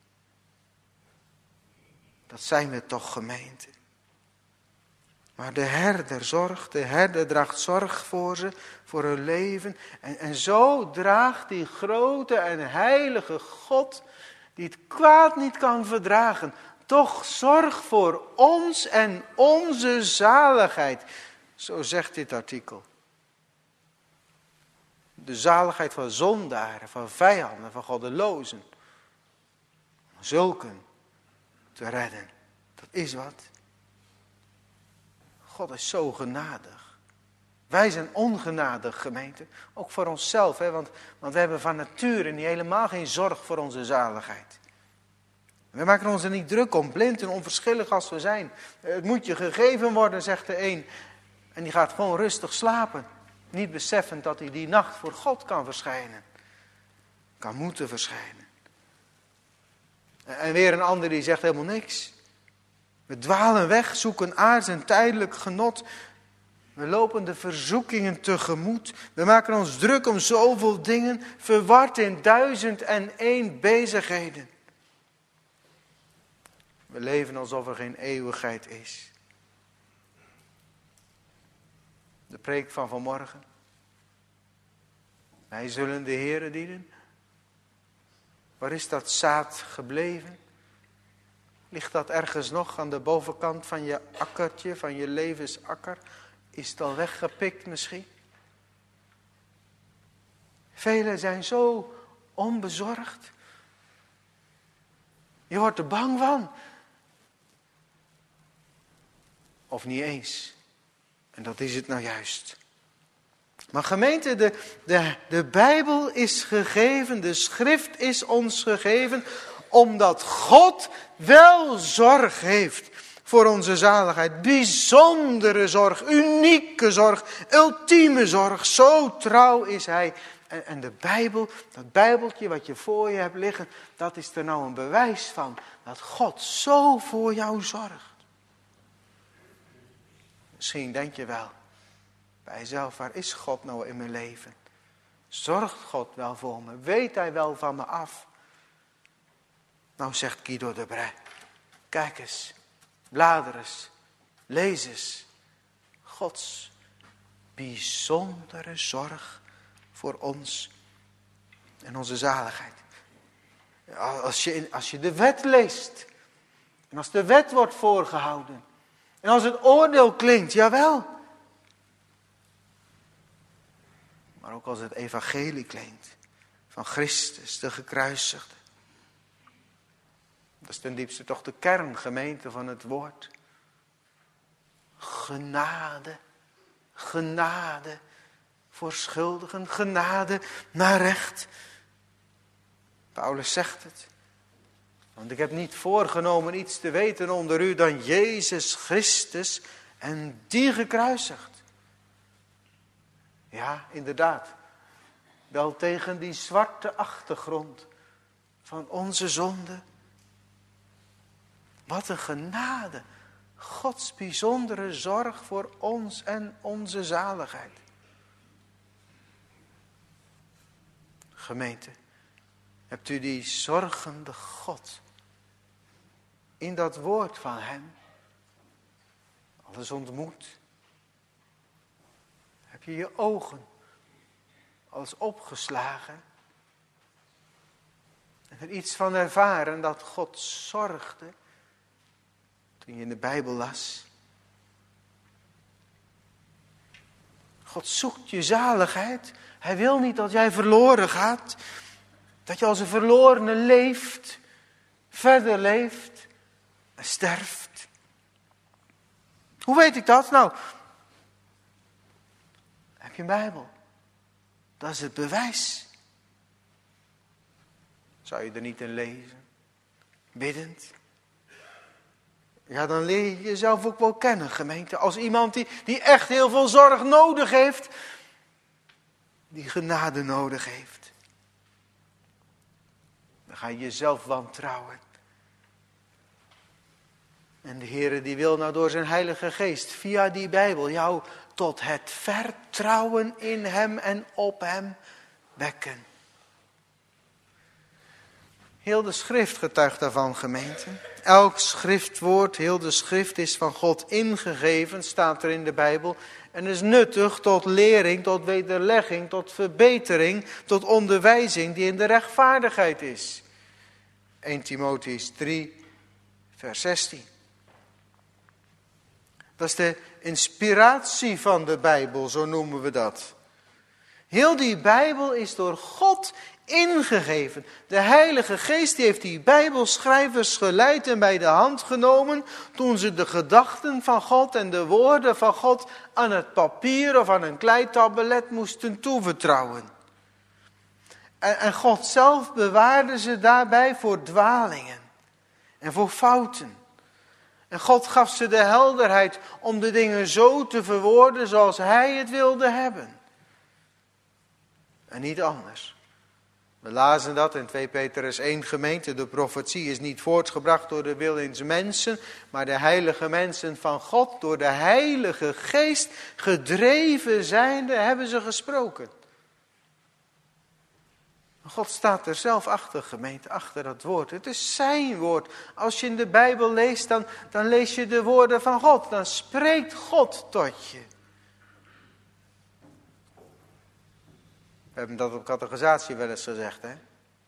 Dat zijn we toch, gemeente. Maar de herder zorgt, de herder draagt zorg voor ze, voor hun leven. En, en zo draagt die grote en heilige God, die het kwaad niet kan verdragen, toch zorg voor ons en onze zaligheid. Zo zegt dit artikel. De zaligheid van zondaren, van vijanden, van goddelozen. Om zulken te redden. Dat is wat. God is zo genadig. Wij zijn ongenadig, gemeente. Ook voor onszelf. Hè? Want, want we hebben van nature niet helemaal geen zorg voor onze zaligheid. We maken ons er niet druk om, blind en onverschillig als we zijn. Het moet je gegeven worden, zegt de een. En die gaat gewoon rustig slapen. Niet beseffend dat hij die nacht voor God kan verschijnen. Kan moeten verschijnen. En weer een ander die zegt helemaal niks. We dwalen weg, zoeken aards en tijdelijk genot. We lopen de verzoekingen tegemoet. We maken ons druk om zoveel dingen. Verward in duizend en één bezigheden. We leven alsof er geen eeuwigheid is. De preek van vanmorgen. Wij zullen de Heere dienen. Waar is dat zaad gebleven? Ligt dat ergens nog aan de bovenkant van je akkertje, van je levensakker? Is het al weggepikt misschien? Velen zijn zo onbezorgd. Je wordt er bang van. Of niet eens. En dat is het nou juist. Maar gemeente, de, de, de Bijbel is gegeven, de schrift is ons gegeven, omdat God wel zorg heeft voor onze zaligheid. Bijzondere zorg, unieke zorg, ultieme zorg. Zo trouw is Hij. En, en de Bijbel, dat Bijbeltje wat je voor je hebt liggen, dat is er nou een bewijs van. Dat God zo voor jou zorgt. Misschien denk je wel bij jezelf, waar is God nou in mijn leven? Zorgt God wel voor me? Weet Hij wel van me af? Nou zegt Guido de Brij, kijk eens, blader eens, lees eens. Gods bijzondere zorg voor ons en onze zaligheid. Als je, als je de wet leest en als de wet wordt voorgehouden en als het oordeel klinkt, jawel. Maar ook als het evangelie klinkt van Christus, de gekruisigde. Dat is ten diepste toch de kerngemeente van het woord. Genade, genade voor schuldigen, genade naar recht. Paulus zegt het. Want ik heb niet voorgenomen iets te weten onder u dan Jezus Christus en die gekruisigd. Ja, inderdaad. Wel tegen die zwarte achtergrond van onze zonde. Wat een genade. Gods bijzondere zorg voor ons en onze zaligheid. Gemeente, hebt u die zorgende God in dat woord van Hem alles ontmoet? Heb je je ogen als opgeslagen en er iets van ervaren dat God zorgde toen je in de Bijbel las? God zoekt je zaligheid. Hij wil niet dat jij verloren gaat. Dat je als een verlorene leeft. Verder leeft. En sterft. Hoe weet ik dat? Nou, heb je een Bijbel? Dat is het bewijs. Zou je er niet in lezen? Biddend? Ja, dan leer je jezelf ook wel kennen, gemeente. Als iemand die, die echt heel veel zorg nodig heeft. Die genade nodig heeft. Dan ga je jezelf wantrouwen. En de Heere die wil nou door zijn Heilige Geest via die Bijbel jou tot het vertrouwen in hem en op hem wekken. Heel de schrift getuigt daarvan, gemeente. Elk schriftwoord, heel de schrift is van God ingegeven, staat er in de Bijbel. En is nuttig tot lering, tot wederlegging, tot verbetering, tot onderwijzing die in de rechtvaardigheid is. Eerste Timotheüs drie, vers zestien. Dat is de inspiratie van de Bijbel, zo noemen we dat. Heel die Bijbel is door God ingegeven. De Heilige Geest die heeft die Bijbelschrijvers geleid en bij de hand genomen toen ze de gedachten van God en de woorden van God aan het papier of aan een kleitablet moesten toevertrouwen. En, en God zelf bewaarde ze daarbij voor dwalingen en voor fouten. En God gaf ze de helderheid om de dingen zo te verwoorden zoals Hij het wilde hebben. En niet anders. We lazen dat in twee Petrus één, gemeente. De profetie is niet voortgebracht door de wil eens mensen, maar de heilige mensen van God, door de Heilige Geest gedreven zijnde, hebben ze gesproken. God staat er zelf achter, gemeente, achter dat woord. Het is zijn woord. Als je in de Bijbel leest, dan, dan lees je de woorden van God. Dan spreekt God tot je. We hebben dat op catechisatie wel eens gezegd, hè.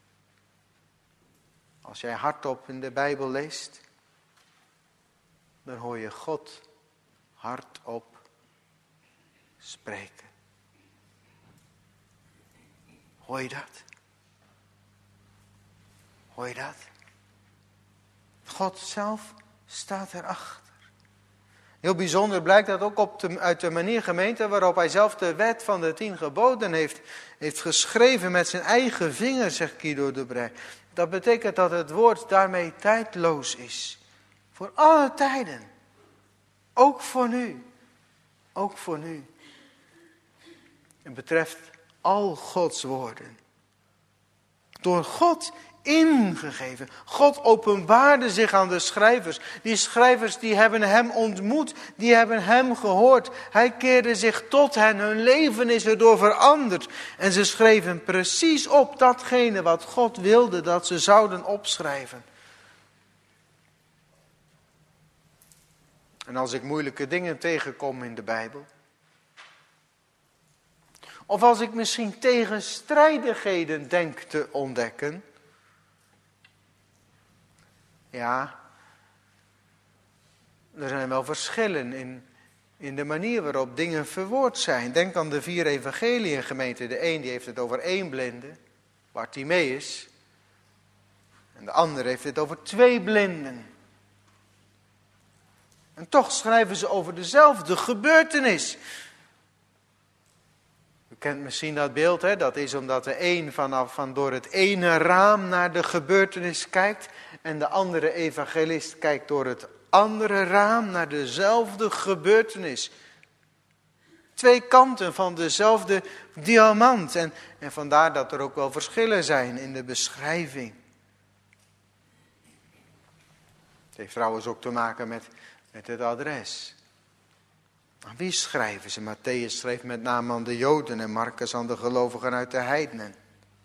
Als jij hardop in de Bijbel leest, dan hoor je God hardop spreken. Hoor je dat? Hoor je dat? God zelf staat erachter. Heel bijzonder blijkt dat ook op de, uit de manier, gemeente, waarop hij zelf de wet van de tien geboden heeft, heeft geschreven met zijn eigen vinger, zegt Guido de Brij. Dat betekent dat het woord daarmee tijdloos is. Voor alle tijden. Ook voor nu. Ook voor nu. Het betreft al Gods woorden. Door God ingegeven. God openbaarde zich aan de schrijvers. Die schrijvers die hebben hem ontmoet. Die hebben hem gehoord. Hij keerde zich tot hen. Hun leven is erdoor veranderd. En ze schreven precies op datgene wat God wilde dat ze zouden opschrijven. En als ik moeilijke dingen tegenkom in de Bijbel. Of als ik misschien tegenstrijdigheden denk te ontdekken. Ja, er zijn wel verschillen in, in de manier waarop dingen verwoord zijn. Denk aan de vier evangeliën, gemeente. De een die heeft het over één blinde, Bartimaeus. En de ander heeft het over twee blinden. En toch schrijven ze over dezelfde gebeurtenis. U kent misschien dat beeld, hè? Dat is omdat de een vanaf van door het ene raam naar de gebeurtenis kijkt. En de andere evangelist kijkt door het andere raam naar dezelfde gebeurtenis. Twee kanten van dezelfde diamant. En, en vandaar dat er ook wel verschillen zijn in de beschrijving. Het heeft trouwens ook te maken met, met het adres. Aan wie schrijven ze? Matthäus schreef met name aan de Joden en Marcus aan de gelovigen uit de heidenen.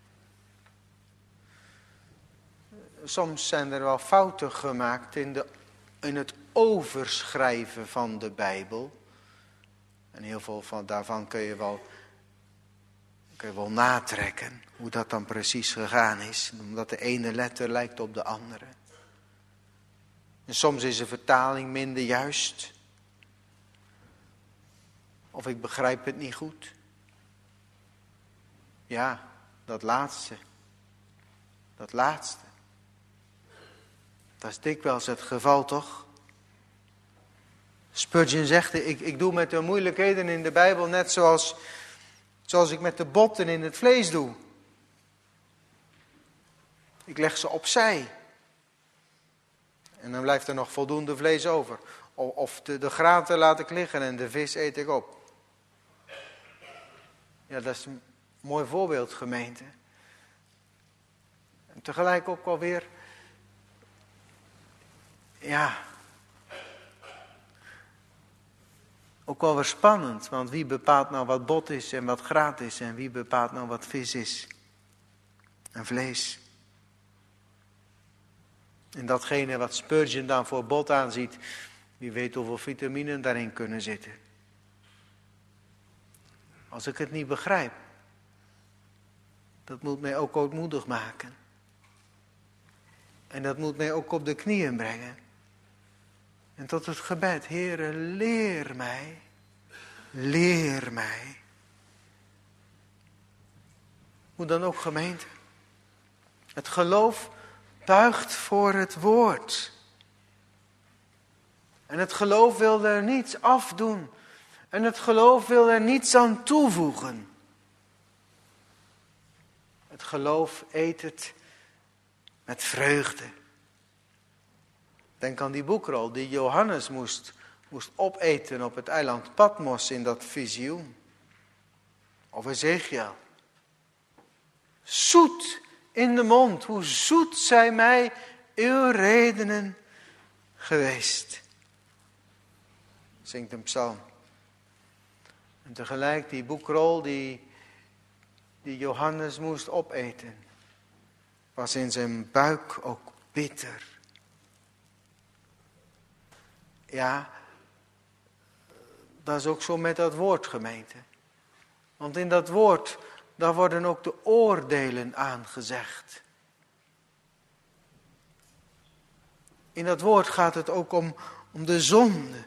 Soms zijn er wel fouten gemaakt in, de, in het overschrijven van de Bijbel. En heel veel van, daarvan kun je, wel, kun je wel natrekken hoe dat dan precies gegaan is. Omdat de ene letter lijkt op de andere. En soms is een vertaling minder juist. Of ik begrijp het niet goed. Ja, dat laatste. Dat laatste. Dat is dikwijls het geval, toch? Spurgeon zegt, ik, ik doe met de moeilijkheden in de Bijbel net zoals, zoals ik met de botten in het vlees doe. Ik leg ze opzij. En dan blijft er nog voldoende vlees over. Of de, de graten laat ik liggen en de vis eet ik op. Ja, dat is een mooi voorbeeld, gemeente. En tegelijk ook wel weer... Ja... Ook wel weer spannend, want wie bepaalt nou wat bot is en wat graat is? En wie bepaalt nou wat vis is en vlees? En datgene wat Spurgeon dan voor bot aanziet, wie weet hoeveel vitaminen daarin kunnen zitten. Als ik het niet begrijp, dat moet mij ook ootmoedig maken. En dat moet mij ook op de knieën brengen. En tot het gebed, Heere, leer mij, leer mij. Hoe dan ook, gemeente. Het geloof buigt voor het woord. En het geloof wil er niets afdoen. En het geloof wil er niets aan toevoegen. Het geloof eet het met vreugde. Denk aan die boekrol die Johannes moest, moest opeten op het eiland Patmos in dat visioen. Of Ezekiel. Zoet in de mond, hoe zoet zijn mij uw redenen geweest. Zingt een psalm. En tegelijk die boekrol die, die Johannes moest opeten, was in zijn buik ook bitter. Ja, dat is ook zo met dat woord, gemeente. Want in dat woord, daar worden ook de oordelen aangezegd. In dat woord gaat het ook om, om de zonde.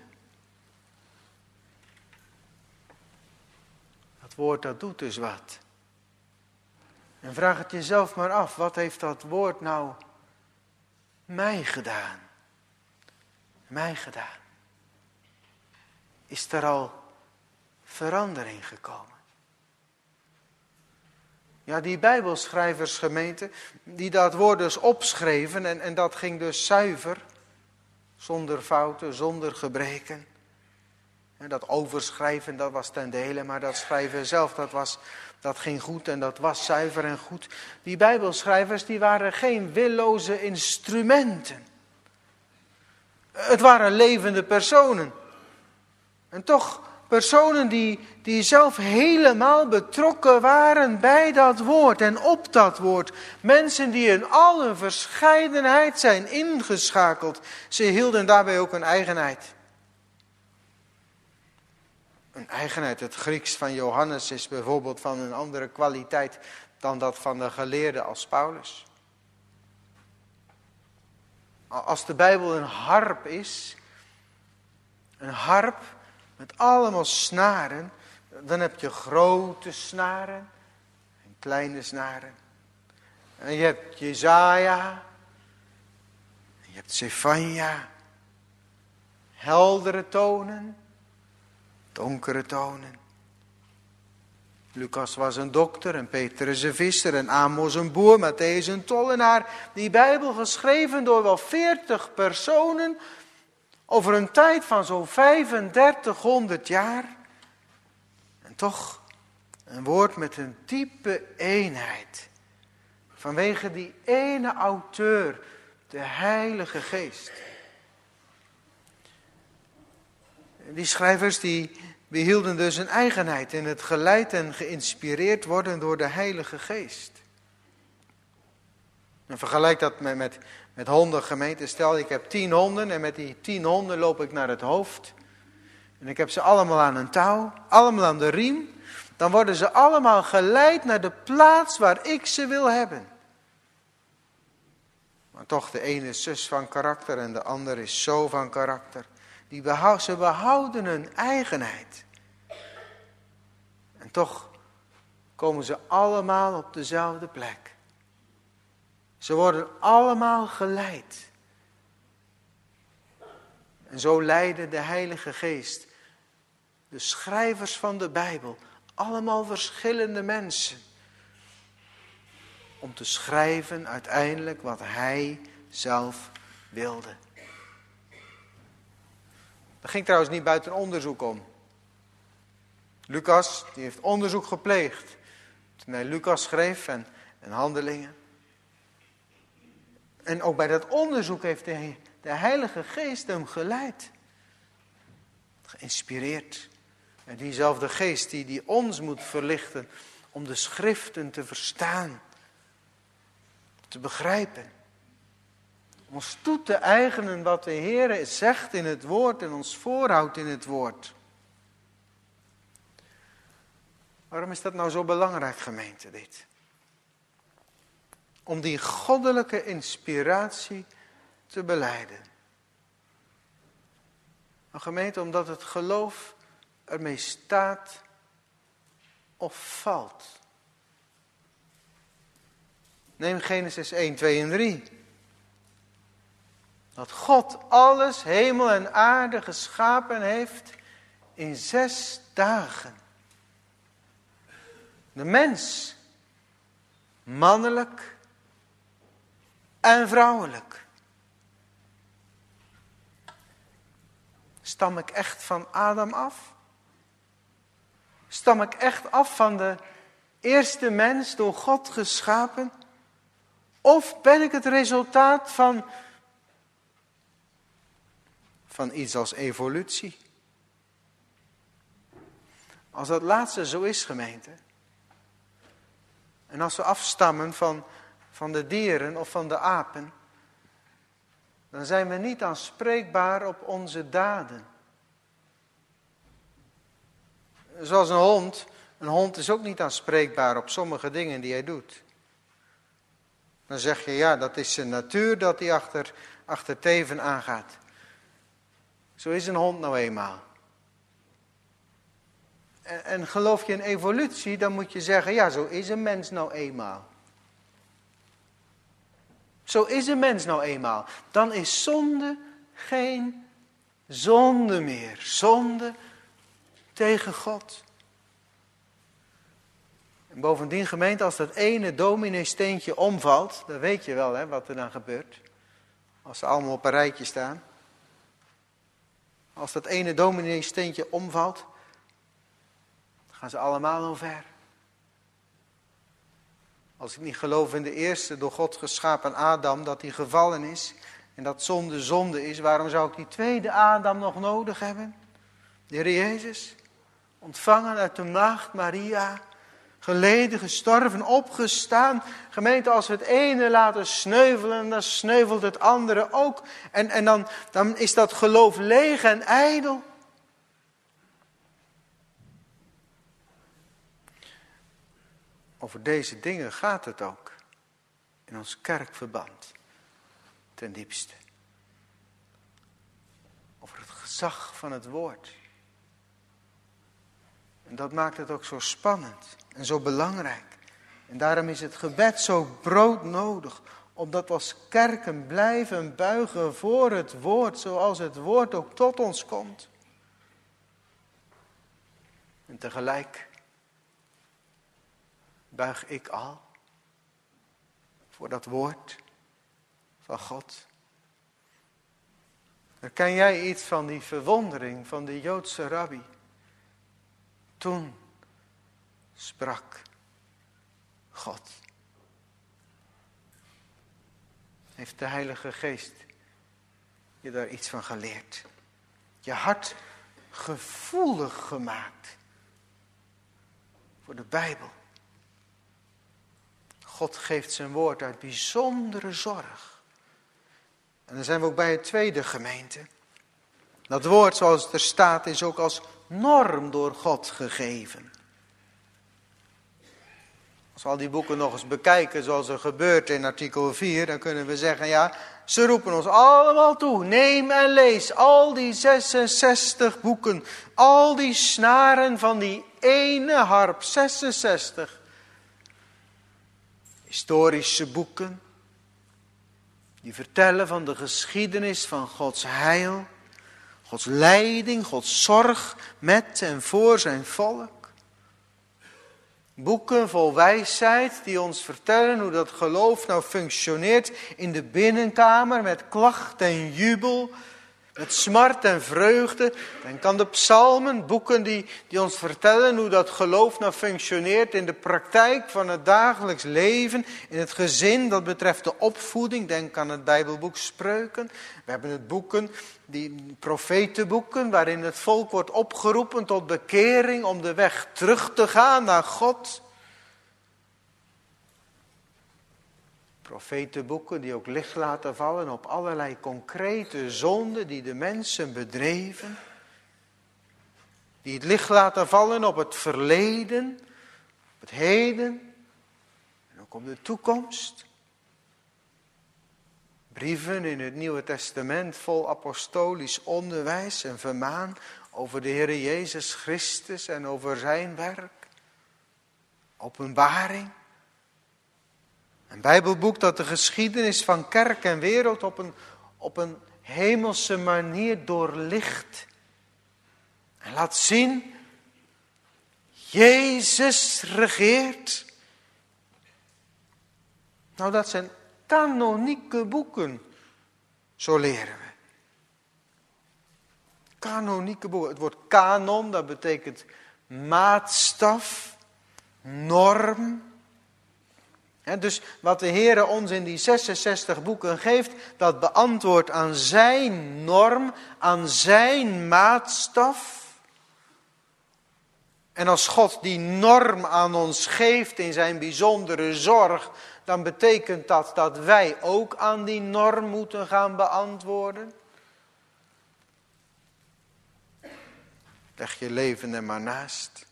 Dat woord, dat doet dus wat. En vraag het jezelf maar af, wat heeft dat woord nou mij gedaan? Mij gedaan. Is er al verandering gekomen? Ja, die Bijbelschrijvers, gemeente, die dat woord dus opschreven en, en dat ging dus zuiver, zonder fouten, zonder gebreken. En dat overschrijven, dat was ten dele, maar dat schrijven zelf, dat, was, dat ging goed en dat was zuiver en goed. Die Bijbelschrijvers, die waren geen willoze instrumenten. Het waren levende personen. En toch personen die, die zelf helemaal betrokken waren bij dat woord en op dat woord. Mensen die in al hun verscheidenheid zijn ingeschakeld. Ze hielden daarbij ook een eigenheid. Een eigenheid, het Grieks van Johannes is bijvoorbeeld van een andere kwaliteit dan dat van de geleerden als Paulus. Als de Bijbel een harp is, een harp met allemaal snaren, dan heb je grote snaren en kleine snaren. En je hebt Jesaja, je hebt Zefanja, heldere tonen, donkere tonen. Lucas was een dokter en Petrus een visser en Amos een boer, Matthäus een tollenaar. Die Bijbel geschreven door wel veertig personen over een tijd van zo'n vijfendertighonderd jaar. En toch een woord met een diepe eenheid. Vanwege die ene auteur, de Heilige Geest. Die schrijvers die behielden dus een eigenheid in het geleid en geïnspireerd worden door de Heilige Geest. En vergelijk dat met, met, met honden, gemeente. Stel, ik heb tien honden en met die tien honden loop ik naar het hoofd. En ik heb ze allemaal aan een touw, allemaal aan de riem. Dan worden ze allemaal geleid naar de plaats waar ik ze wil hebben. Maar toch, de ene is zus van karakter en de ander is zo van karakter. Die behoud, ze behouden hun eigenheid. En toch komen ze allemaal op dezelfde plek. Ze worden allemaal geleid. En zo leidde de Heilige Geest de schrijvers van de Bijbel, allemaal verschillende mensen, om te schrijven uiteindelijk wat hij zelf wilde. Dat ging trouwens niet buiten onderzoek om. Lucas, die heeft onderzoek gepleegd. Toen hij Lucas schreef en, en Handelingen. En ook bij dat onderzoek heeft de, de Heilige Geest hem geleid. Geïnspireerd. En diezelfde Geest die, die ons moet verlichten om de schriften te verstaan. Te begrijpen. Om ons toe te eigenen wat de Heer zegt in het woord en ons voorhoudt in het woord. Waarom is dat nou zo belangrijk, gemeente, dit? Om die goddelijke inspiratie te belijden. Maar gemeente, omdat het geloof ermee staat of valt. Neem Genesis één, twee en drie. Dat God alles, hemel en aarde, geschapen heeft in zes dagen. De mens, mannelijk en vrouwelijk. Stam ik echt van Adam af? Stam ik echt af van de eerste mens door God geschapen? Of ben ik het resultaat van, van iets als evolutie? Als dat laatste zo is, gemeente. En als we afstammen van, van de dieren of van de apen, dan zijn we niet aanspreekbaar op onze daden. Zoals een hond. Een hond is ook niet aanspreekbaar op sommige dingen die hij doet. Dan zeg je, ja, dat is zijn natuur dat hij achter, achter teven aangaat. Zo is een hond nou eenmaal. En, en geloof je in evolutie, dan moet je zeggen, ja, zo is een mens nou eenmaal. Zo is een mens nou eenmaal. Dan is zonde geen zonde meer. Zonde tegen God. En bovendien, gemeente, als dat ene domineesteentje omvalt, dan weet je wel hè, wat er dan gebeurt. Als ze allemaal op een rijtje staan. Als dat ene domineesteentje omvalt, dan gaan ze allemaal omver. Als ik niet geloof in de eerste door God geschapen Adam, dat hij gevallen is en dat zonde zonde is, waarom zou ik die tweede Adam nog nodig hebben? De Heer Jezus, ontvangen uit de maagd Maria, geleden, gestorven, opgestaan. Gemeente, als we het ene laten sneuvelen, dan sneuvelt het andere ook. En, en dan, dan is dat geloof leeg en ijdel. Over deze dingen gaat het ook in ons kerkverband ten diepste. Over het gezag van het woord. En dat maakt het ook zo spannend en zo belangrijk. En daarom is het gebed zo broodnodig. Omdat we als kerken blijven buigen voor het woord, zoals het woord ook tot ons komt. En tegelijk buig ik al voor dat woord van God. Herken jij iets van die verwondering van de Joodse rabbi? Toen sprak God. Heeft de Heilige Geest je daar iets van geleerd? Je hart gevoelig gemaakt voor de Bijbel. God geeft zijn woord uit bijzondere zorg. En dan zijn we ook bij het tweede, gemeente. Dat woord zoals het er staat is ook als norm door God gegeven. Als we al die boeken nog eens bekijken zoals er gebeurt in artikel vier, dan kunnen we zeggen, ja, ze roepen ons allemaal toe. Neem en lees al die zesenzestig boeken, al die snaren van die ene harp, zesenzestig. Historische boeken die vertellen van de geschiedenis van Gods heil, Gods leiding, Gods zorg met en voor zijn volk. Boeken vol wijsheid die ons vertellen hoe dat geloof nou functioneert in de binnenkamer met klacht en jubel, met smart en vreugde. Denk aan de psalmen, boeken die, die ons vertellen hoe dat geloof nou functioneert in de praktijk van het dagelijks leven, in het gezin, dat betreft de opvoeding. Denk aan het Bijbelboek Spreuken. We hebben het boeken, die profetenboeken, waarin het volk wordt opgeroepen tot bekering om de weg terug te gaan naar God. Profetenboeken die ook licht laten vallen op allerlei concrete zonden die de mensen bedreven. Die het licht laten vallen op het verleden, op het heden en ook op de toekomst. Brieven in het Nieuwe Testament vol apostolisch onderwijs en vermaan over de Heer Jezus Christus en over zijn werk. Openbaring. Een Bijbelboek dat de geschiedenis van kerk en wereld op een, op een hemelse manier doorlicht. En laat zien, Jezus regeert. Nou, dat zijn kanonieke boeken, zo leren we. Kanonieke boeken. Het woord kanon, dat betekent maatstaf, norm. He, dus wat de Heer ons in die zesenzestig boeken geeft, dat beantwoordt aan zijn norm, aan zijn maatstaf. En als God die norm aan ons geeft in zijn bijzondere zorg, dan betekent dat dat wij ook aan die norm moeten gaan beantwoorden. Leg je leven er maar naast.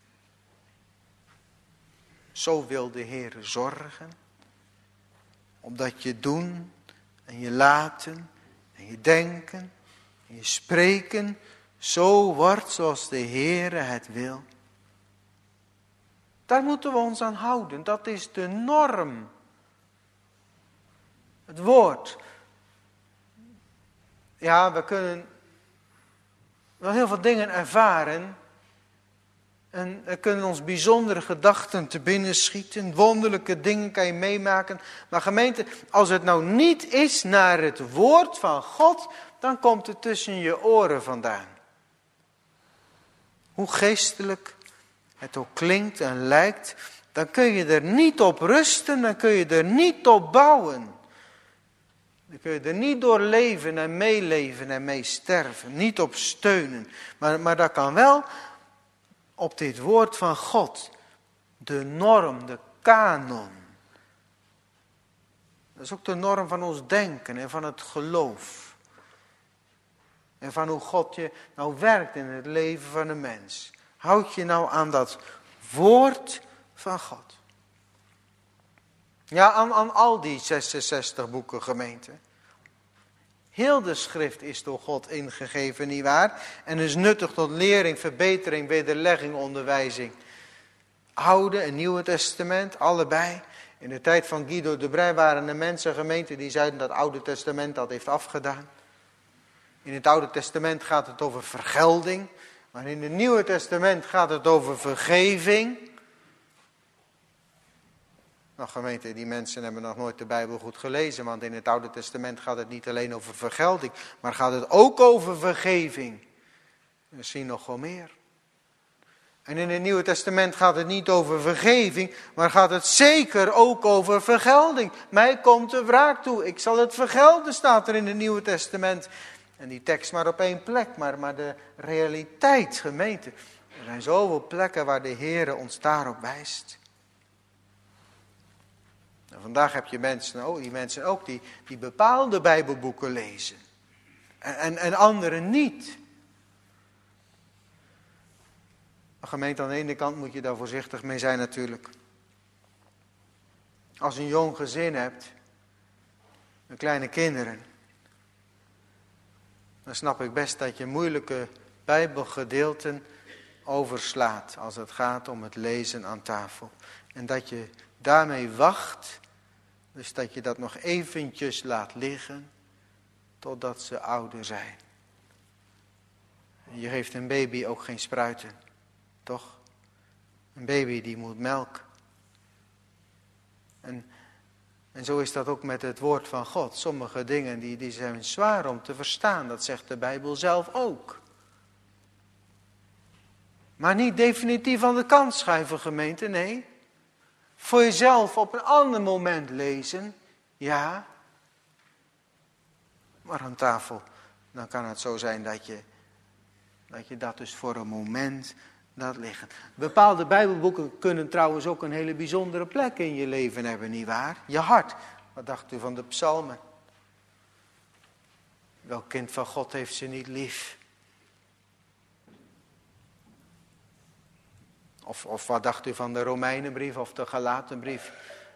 Zo wil de Heer zorgen, opdat je doen en je laten en je denken en je spreken zo wordt zoals de Heer het wil. Daar moeten we ons aan houden, dat is de norm. Het woord. Ja, we kunnen wel heel veel dingen ervaren. En er kunnen ons bijzondere gedachten te binnen schieten. Wonderlijke dingen kan je meemaken. Maar gemeente, als het nou niet is naar het woord van God, dan komt het tussen je oren vandaan. Hoe geestelijk het ook klinkt en lijkt, dan kun je er niet op rusten, dan kun je er niet op bouwen. Dan kun je er niet door leven en meeleven en mee sterven, niet op steunen. Maar, maar dat kan wel op dit woord van God, de norm, de kanon. Dat is ook de norm van ons denken en van het geloof. En van hoe God je nou werkt in het leven van een mens. Houd je nou aan dat woord van God. Ja, aan, aan al die zesenzestig boeken, gemeente. Heel de schrift is door God ingegeven, nietwaar? En is nuttig tot lering, verbetering, wederlegging, onderwijzing. Oude en Nieuwe Testament, allebei. In de tijd van Guido de Brij waren er mensen, gemeente, die zeiden dat het Oude Testament dat heeft afgedaan. In het Oude Testament gaat het over vergelding. Maar in het Nieuwe Testament gaat het over vergeving. Nou gemeente, die mensen hebben nog nooit de Bijbel goed gelezen. Want in het Oude Testament gaat het niet alleen over vergelding. Maar gaat het ook over vergeving. Misschien nog wel meer. En in het Nieuwe Testament gaat het niet over vergeving. Maar gaat het zeker ook over vergelding. Mij komt de wraak toe. Ik zal het vergelden, staat er in het Nieuwe Testament. En die tekst maar op één plek, maar, maar de realiteit, gemeente. Er zijn zoveel plekken waar de Heer ons daarop wijst. En vandaag heb je mensen, oh, die mensen ook die, die bepaalde Bijbelboeken lezen. En, en, en anderen niet. Maar gemeente, aan de ene kant moet je daar voorzichtig mee zijn natuurlijk. Als je een jong gezin hebt, met kleine kinderen, dan snap ik best dat je moeilijke Bijbelgedeelten overslaat als het gaat om het lezen aan tafel. En dat je daarmee wacht, dus dat je dat nog eventjes laat liggen, totdat ze ouder zijn. Je geeft een baby ook geen spruiten, toch? Een baby die moet melk. En, en zo is dat ook met het woord van God. Sommige dingen die, die zijn zwaar om te verstaan, dat zegt de Bijbel zelf ook. Maar niet definitief aan de kant schuiven, gemeente, nee. Voor jezelf op een ander moment lezen, ja. Maar aan tafel, dan kan het zo zijn dat je dat, je dat dus voor een moment laat liggen. Bepaalde Bijbelboeken kunnen trouwens ook een hele bijzondere plek in je leven hebben, nietwaar? Je hart. Wat dacht u van de psalmen? Welk kind van God heeft ze niet lief? Of, of wat dacht u van de Romeinenbrief of de Galatenbrief?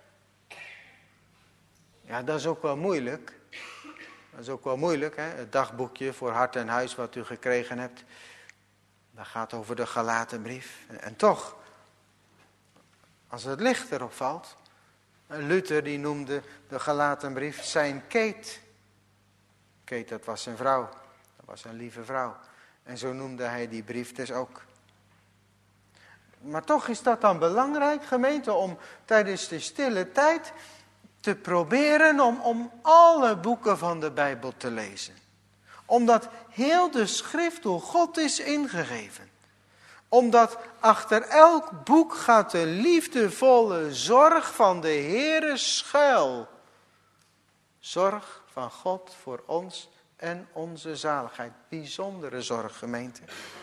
Ja, dat is ook wel moeilijk. Dat is ook wel moeilijk, hè? Het dagboekje voor hart en huis wat u gekregen hebt. Dat gaat over de Galatenbrief. En toch, als het licht erop valt. Luther die noemde de Galatenbrief zijn Keet. Keet, dat was zijn vrouw. Dat was een lieve vrouw. En zo noemde hij die brief dus ook. Maar toch is dat dan belangrijk, gemeente, om tijdens de stille tijd te proberen om, om alle boeken van de Bijbel te lezen. Omdat heel de schrift door God is ingegeven. Omdat achter elk boek gaat de liefdevolle zorg van de Heere schuil. Zorg van God voor ons en onze zaligheid. Bijzondere zorg, gemeente.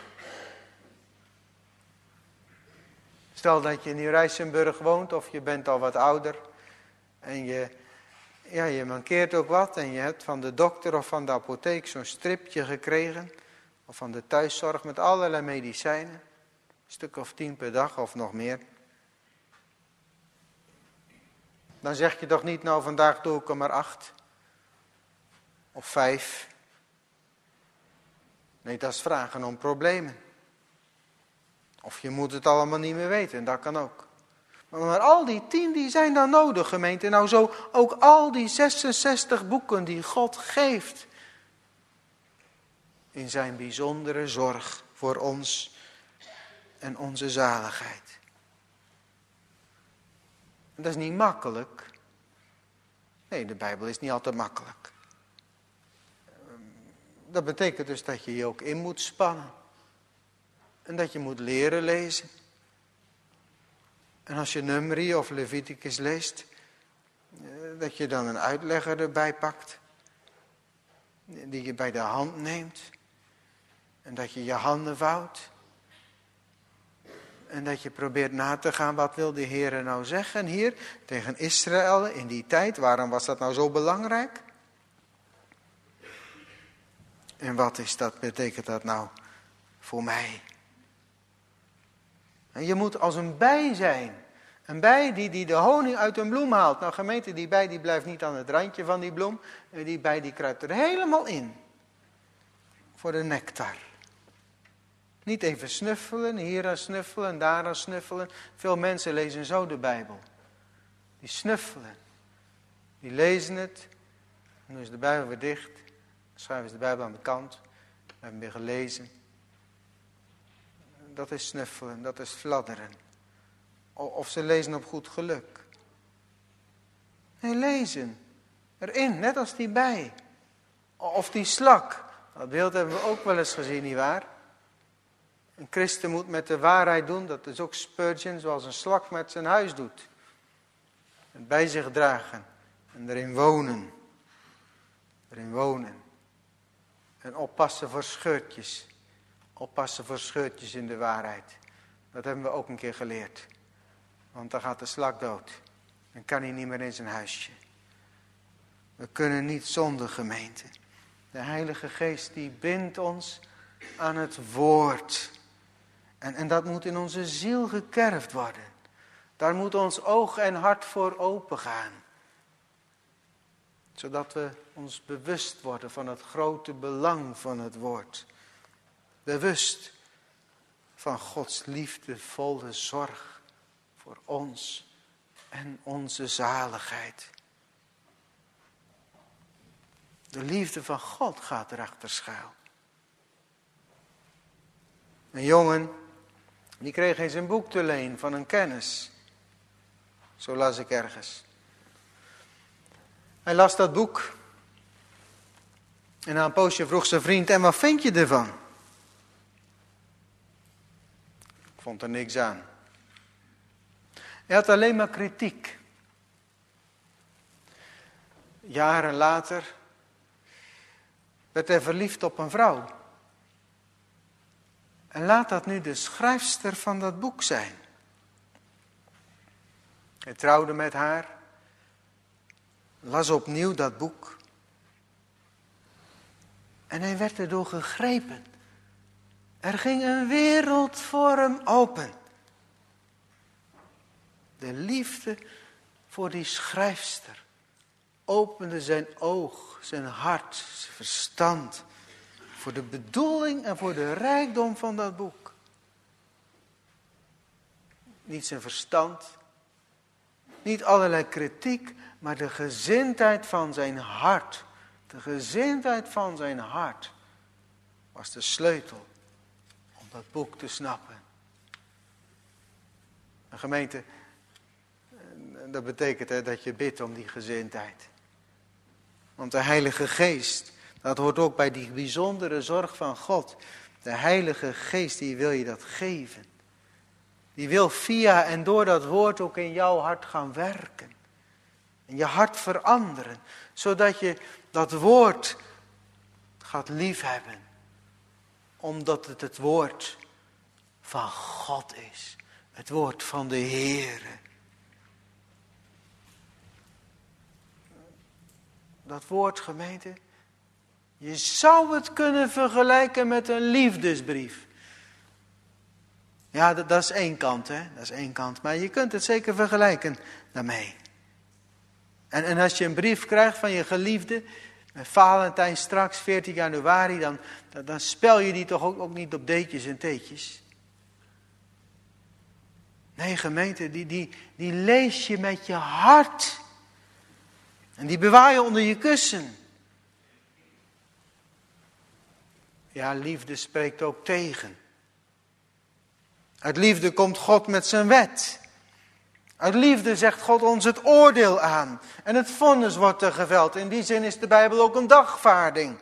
Stel dat je in Nieuw-Rijsenburg woont of je bent al wat ouder. En je, ja, je mankeert ook wat en je hebt van de dokter of van de apotheek zo'n stripje gekregen. Of van de thuiszorg met allerlei medicijnen. Een stuk of tien per dag of nog meer. Dan zeg je toch niet, nou vandaag doe ik er maar acht. Of vijf. Nee, dat is vragen om problemen. Of je moet het allemaal niet meer weten, dat kan ook. Maar al die tien die zijn dan nodig, gemeente. Nou zo ook al die zesenzestig boeken die God geeft. In zijn bijzondere zorg voor ons en onze zaligheid. En dat is niet makkelijk. Nee, de Bijbel is niet altijd makkelijk. Dat betekent dus dat je je ook in moet spannen. En dat je moet leren lezen. En als je Numeri of Leviticus leest, dat je dan een uitlegger erbij pakt. Die je bij de hand neemt. En dat je je handen vouwt. En dat je probeert na te gaan, wat wil de Heer nou zeggen hier tegen Israël in die tijd. Waarom was dat nou zo belangrijk? En wat is dat, betekent dat nou voor mij? En je moet als een bij zijn. Een bij die, die de honing uit een bloem haalt. Nou gemeente, die bij die blijft niet aan het randje van die bloem. Die bij die kruipt er helemaal in. Voor de nectar. Niet even snuffelen, hier aan snuffelen, daar aan snuffelen. Veel mensen lezen zo de Bijbel. Die snuffelen. Die lezen het. En dan is de Bijbel weer dicht. Dan schuiven ze de Bijbel aan de kant. We hebben weer gelezen. Dat is snuffelen, dat is fladderen. Of ze lezen op goed geluk. Nee, lezen. Erin, net als die bij. Of die slak. Dat beeld hebben we ook wel eens gezien, nietwaar? Een christen moet met de waarheid doen. Dat is ook Spurgeon, zoals een slak met zijn huis doet. Het bij zich dragen. En erin wonen. Erin wonen. En oppassen voor scheurtjes. Oppassen voor scheurtjes in de waarheid. Dat hebben we ook een keer geleerd. Want dan gaat de slak dood. Dan kan hij niet meer in zijn huisje. We kunnen niet zonder, gemeente. De Heilige Geest die bindt ons aan het woord. En, en dat moet in onze ziel gekerfd worden. Daar moet ons oog en hart voor open gaan. Zodat we ons bewust worden van het grote belang van het woord. Bewust van Gods liefdevolle zorg voor ons en onze zaligheid. De liefde van God gaat erachter schuil. Een jongen, die kreeg eens een boek te leen van een kennis. Zo las ik ergens. Hij las dat boek. En na een poosje vroeg zijn vriend, en wat vind je ervan? Ik vond er niks aan. Hij had alleen maar kritiek. Jaren later werd hij verliefd op een vrouw. En laat dat nu de schrijfster van dat boek zijn. Hij trouwde met haar. Las opnieuw dat boek. En hij werd erdoor gegrepen. Er ging een wereld voor hem open. De liefde voor die schrijfster opende zijn oog, zijn hart, zijn verstand. Voor de bedoeling en voor de rijkdom van dat boek. Niet zijn verstand. Niet allerlei kritiek, maar de gezindheid van zijn hart. De gezindheid van zijn hart was de sleutel om dat boek te snappen. Een gemeente, dat betekent hè, dat je bidt om die gezindheid. Want de Heilige Geest, dat hoort ook bij die bijzondere zorg van God. De Heilige Geest, die wil je dat geven. Die wil via en door dat woord ook in jouw hart gaan werken. En je hart veranderen. Zodat je dat woord gaat liefhebben. Omdat het het woord van God is. Het woord van de Heere. Dat woord, gemeente. Je zou het kunnen vergelijken met een liefdesbrief. Ja, dat, dat is één kant, hè. Dat is één kant. Maar je kunt het zeker vergelijken daarmee. En, en als je een brief krijgt van je geliefde, met Valentijn straks, veertien januari, dan, dan, dan spel je die toch ook, ook niet op deetjes en teetjes. Nee, gemeente, die, die, die lees je met je hart. En die bewaar je onder je kussen. Ja, liefde spreekt ook tegen. Uit liefde komt God met zijn wet. Uit liefde zegt God ons het oordeel aan. En het vonnis wordt er geveld. In die zin is de Bijbel ook een dagvaarding.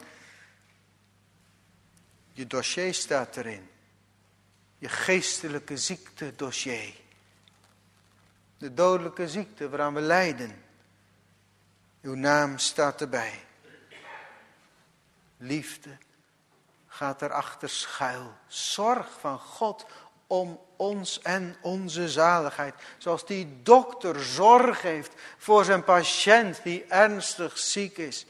Je dossier staat erin. Je geestelijke ziekte dossier. De dodelijke ziekte waaraan we lijden. Uw naam staat erbij. Liefde gaat erachter schuil. Zorg van God om ons en onze zaligheid. Zoals die dokter zorg heeft voor zijn patiënt die ernstig ziek is.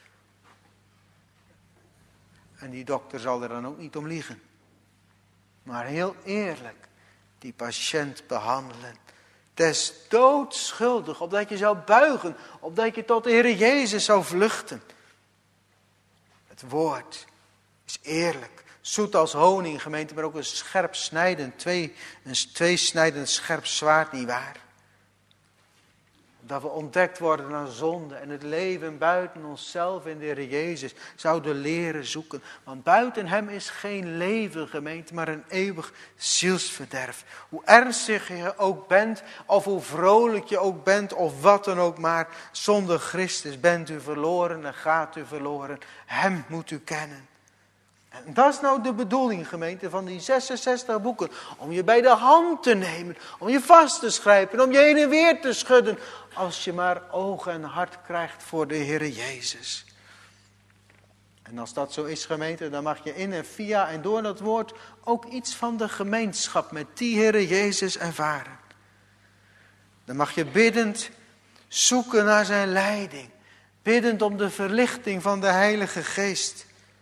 En die dokter zal er dan ook niet om liegen. Maar heel eerlijk die patiënt behandelen. Des doods schuldig, opdat je zou buigen, opdat je tot de Heer Jezus zou vluchten. Het woord is eerlijk, zoet als honing, gemeente, maar ook een scherp snijdend, twee, een tweesnijdend scherp zwaard, nietwaar? Dat we ontdekt worden aan zonde en het leven buiten onszelf in de Heer Jezus zouden leren zoeken. Want buiten hem is geen leven, gemeente, maar een eeuwig zielsverderf. Hoe ernstig je ook bent, of hoe vrolijk je ook bent, of wat dan ook maar. Zonder Christus bent u verloren en gaat u verloren. Hem moet u kennen. En dat is nou de bedoeling, gemeente, van die zesenzestig boeken. Om je bij de hand te nemen, om je vast te schrijven, om je heen en weer te schudden. Als je maar oog en hart krijgt voor de Heere Jezus. En als dat zo is, gemeente, dan mag je in en via en door dat woord ook iets van de gemeenschap met die Heere Jezus ervaren. Dan mag je biddend zoeken naar zijn leiding. Biddend om de verlichting van de Heilige Geest.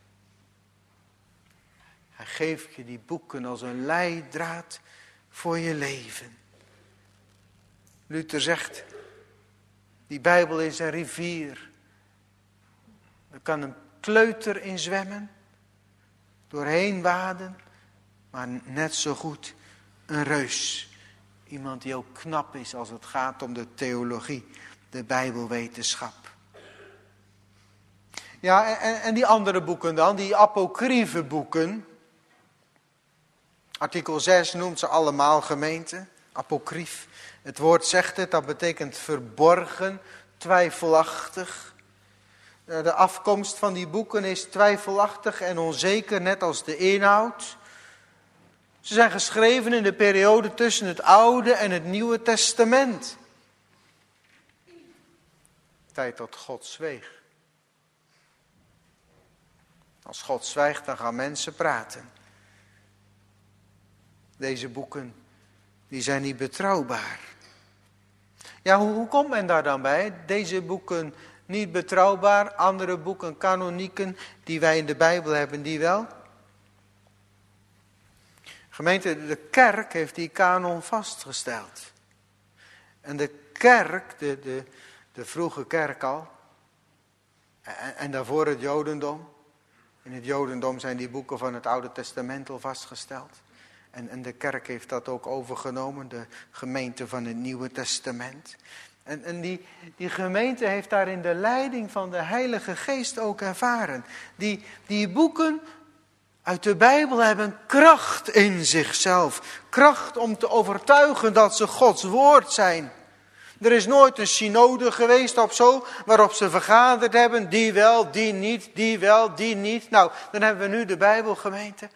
Hij geeft je die boeken als een leidraad voor je leven. Luther zegt, die Bijbel is een rivier. Er kan een kleuter in zwemmen, doorheen waden, maar net zo goed een reus Iemand die ook knap is als het gaat om de theologie, de Bijbelwetenschap. Ja, en, en die andere boeken dan, die apocryfe boeken. Artikel zes noemt ze allemaal, gemeente. Apocryf. Het woord zegt het, dat betekent verborgen, twijfelachtig. De afkomst van die boeken is twijfelachtig en onzeker, net als de inhoud. Ze zijn geschreven in de periode tussen het Oude en het Nieuwe Testament. Tijd tot God zweeg. Als God zwijgt, dan gaan mensen praten. Deze boeken, die zijn niet betrouwbaar. Ja, hoe, hoe komt men daar dan bij? Deze boeken niet betrouwbaar, andere boeken, kanonieken, die wij in de Bijbel hebben, die wel? Gemeente, de kerk heeft die kanon vastgesteld. En de kerk, de, de, de vroege kerk al, en, en daarvoor het Jodendom. In het Jodendom zijn die boeken van het Oude Testament al vastgesteld. En, en de kerk heeft dat ook overgenomen, de gemeente van het Nieuwe Testament. En, en die, die gemeente heeft daarin de leiding van de Heilige Geest ook ervaren. Die, die boeken uit de Bijbel hebben kracht in zichzelf. Kracht om te overtuigen dat ze Gods woord zijn. Er is nooit een synode geweest of zo, waarop ze vergaderd hebben. Die wel, die niet, die wel, die niet. Nou, dan hebben we nu de Bijbelgemeente.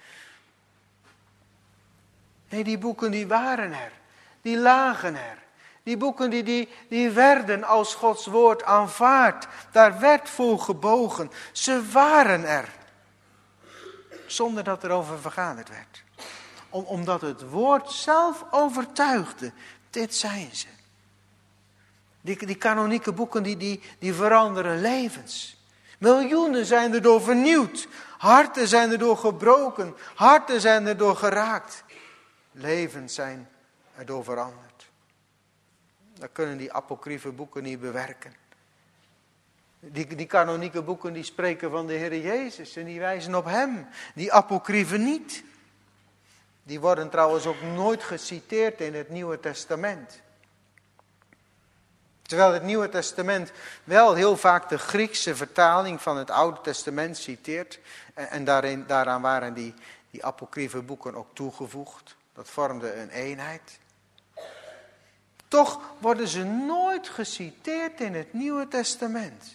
Nee, die boeken die waren er. Die lagen er. Die boeken die, die, die werden als Gods woord aanvaard. Daar werd voor gebogen. Ze waren er. Zonder dat er over vergaderd werd. Om, omdat het woord zelf overtuigde. Dit zijn ze. Die, die kanonieke boeken die, die, die veranderen levens. Miljoenen zijn erdoor vernieuwd. Harten zijn erdoor gebroken. Harten zijn erdoor geraakt. Levens zijn erdoor veranderd. Dat kunnen die apocryfe boeken niet bewerken. Die, die kanonieke boeken die spreken van de Heer Jezus en die wijzen op Hem. Die apocryfe niet. Die worden trouwens ook nooit geciteerd in het Nieuwe Testament. Terwijl het Nieuwe Testament wel heel vaak de Griekse vertaling van het Oude Testament citeert. En, en daarin, daaraan waren die, die apocryfe boeken ook toegevoegd. Dat vormde een eenheid. Toch worden ze nooit geciteerd in het Nieuwe Testament.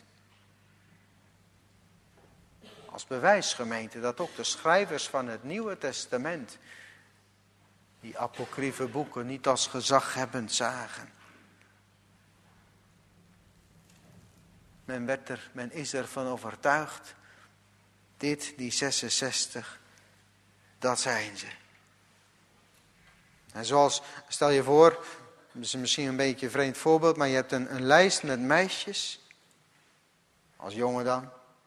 Als bewijsgemeente dat ook de schrijvers van het Nieuwe Testament die apocryfe boeken niet als gezaghebbend zagen. Men, werd er, men is ervan overtuigd. Dit, die zesenzestig, dat zijn ze. En zoals, stel je voor, dat is misschien een beetje een vreemd voorbeeld, maar je hebt een, een lijst met meisjes. Als jongen dan.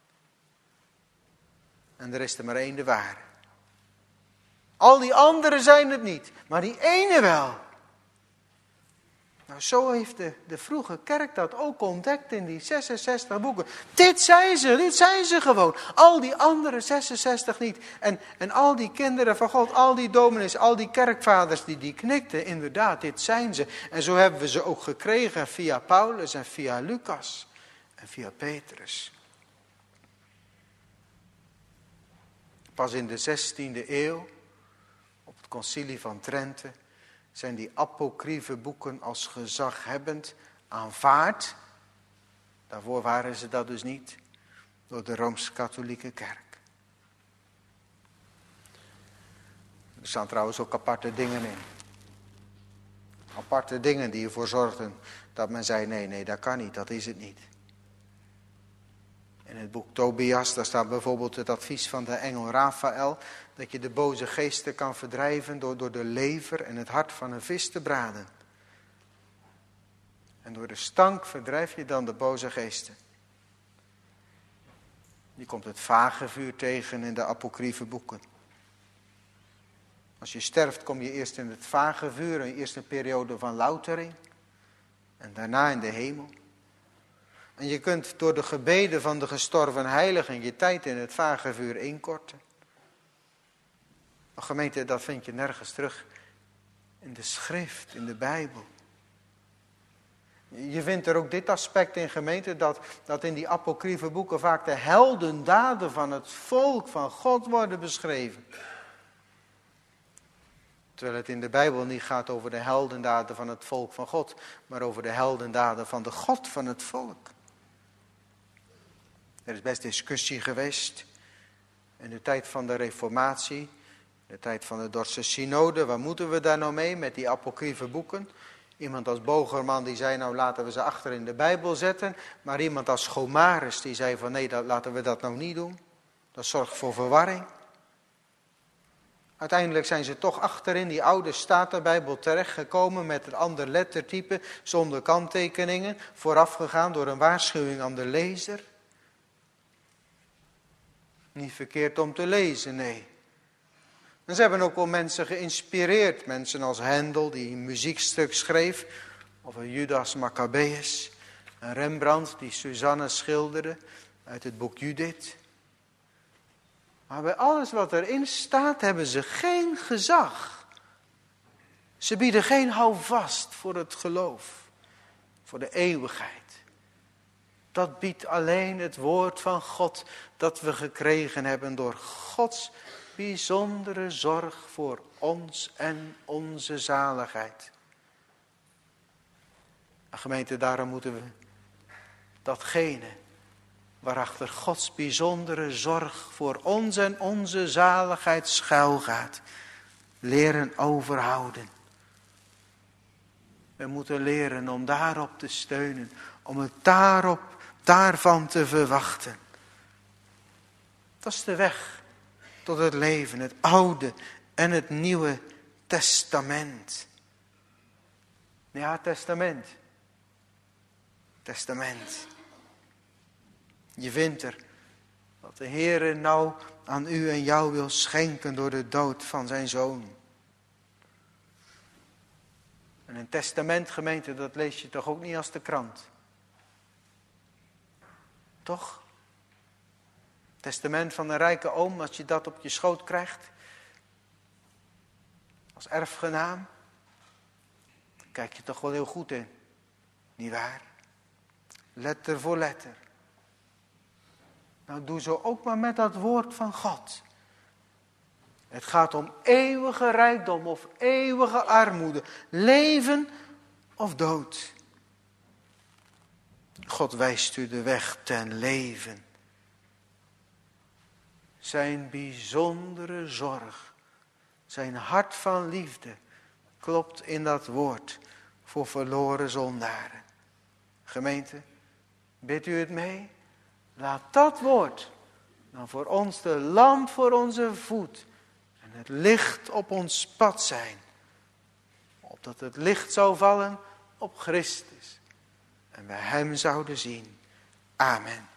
En er is er maar één de ware. Al die anderen zijn het niet, maar die ene wel. Nou, zo heeft de, de vroege kerk dat ook ontdekt in die zesenzestig boeken. Dit zijn ze, dit zijn ze gewoon. Al die andere zesenzestig niet. En, en al die kinderen van God, al die dominees, al die kerkvaders die, die knikten. Inderdaad, dit zijn ze. En zo hebben we ze ook gekregen via Paulus en via Lucas en via Petrus. Pas in de zestiende eeuw, op het concilie van Trente, zijn die apocryfe boeken als gezaghebbend aanvaard. Daarvoor waren ze dat dus niet, door de Rooms-Katholieke Kerk. Er staan trouwens ook aparte dingen in. Aparte dingen die ervoor zorgden dat men zei, nee, nee, dat kan niet, dat is het niet. In het boek Tobias, daar staat bijvoorbeeld het advies van de engel Raphaël, dat je de boze geesten kan verdrijven door, door de lever en het hart van een vis te braden. En door de stank verdrijf je dan de boze geesten. Je komt het vagevuur tegen in de apocryfe boeken. Als je sterft kom je eerst in het vagevuur, eerst een periode van loutering. En daarna in de hemel. En je kunt door de gebeden van de gestorven heiligen je tijd in het vagevuur inkorten. Maar gemeente, dat vind je nergens terug In de schrift, in de Bijbel. Je vindt er ook dit aspect in, gemeente, dat, dat in die apocryfe boeken vaak de heldendaden van het volk van God worden beschreven. Terwijl het in de Bijbel niet gaat over de heldendaden van het volk van God, maar over de heldendaden van de God van het volk. Er is best discussie geweest in de tijd van de Reformatie, de tijd van de Dordtse Synode. Waar moeten we daar nou mee met die apocryfe boeken? Iemand als Bogerman die zei, nou laten we ze achter in de Bijbel zetten. Maar iemand als Gomarus die zei van nee, dat, laten we dat nou niet doen. Dat zorgt voor verwarring. Uiteindelijk zijn ze toch achterin die oude Statenbijbel terechtgekomen met een ander lettertype, zonder kanttekeningen, voorafgegaan door een waarschuwing aan de lezer. Niet verkeerd om te lezen, nee. En ze hebben ook wel mensen geïnspireerd. Mensen als Hendel, die een muziekstuk schreef. Of een Judas Maccabeus. Een Rembrandt, die Suzanne schilderde uit het boek Judith. Maar bij alles wat erin staat, hebben ze geen gezag. Ze bieden geen houvast voor het geloof. Voor de eeuwigheid. Dat biedt alleen het woord van God dat we gekregen hebben door Gods bijzondere zorg voor ons en onze zaligheid. En gemeente, daarom moeten we datgene waarachter Gods bijzondere zorg voor ons en onze zaligheid schuilgaat, leren overhouden. We moeten leren om daarop te steunen, om het daarop, daarvan te verwachten. Dat is de weg tot het leven, het Oude en het Nieuwe Testament. Ja, testament. Testament. Je vindt er wat de Heere nou aan u en jou wil schenken door de dood van zijn Zoon. En een testament, gemeente, dat lees je toch ook niet als de krant? Toch? Testament van een rijke oom, als je dat op je schoot krijgt. Als erfgenaam. Dan kijk je toch wel heel goed in. Niet waar? Letter voor letter. Nou, doe zo ook maar met dat woord van God. Het gaat om eeuwige rijkdom of eeuwige armoede. Leven of dood. God wijst u de weg ten leven. Zijn bijzondere zorg, zijn hart van liefde klopt in dat woord voor verloren zondaren. Gemeente, bidt u het mee? Laat dat woord dan voor ons de lamp voor onze voet en het licht op ons pad zijn. Opdat het licht zou vallen op Christus en wij hem zouden zien. Amen.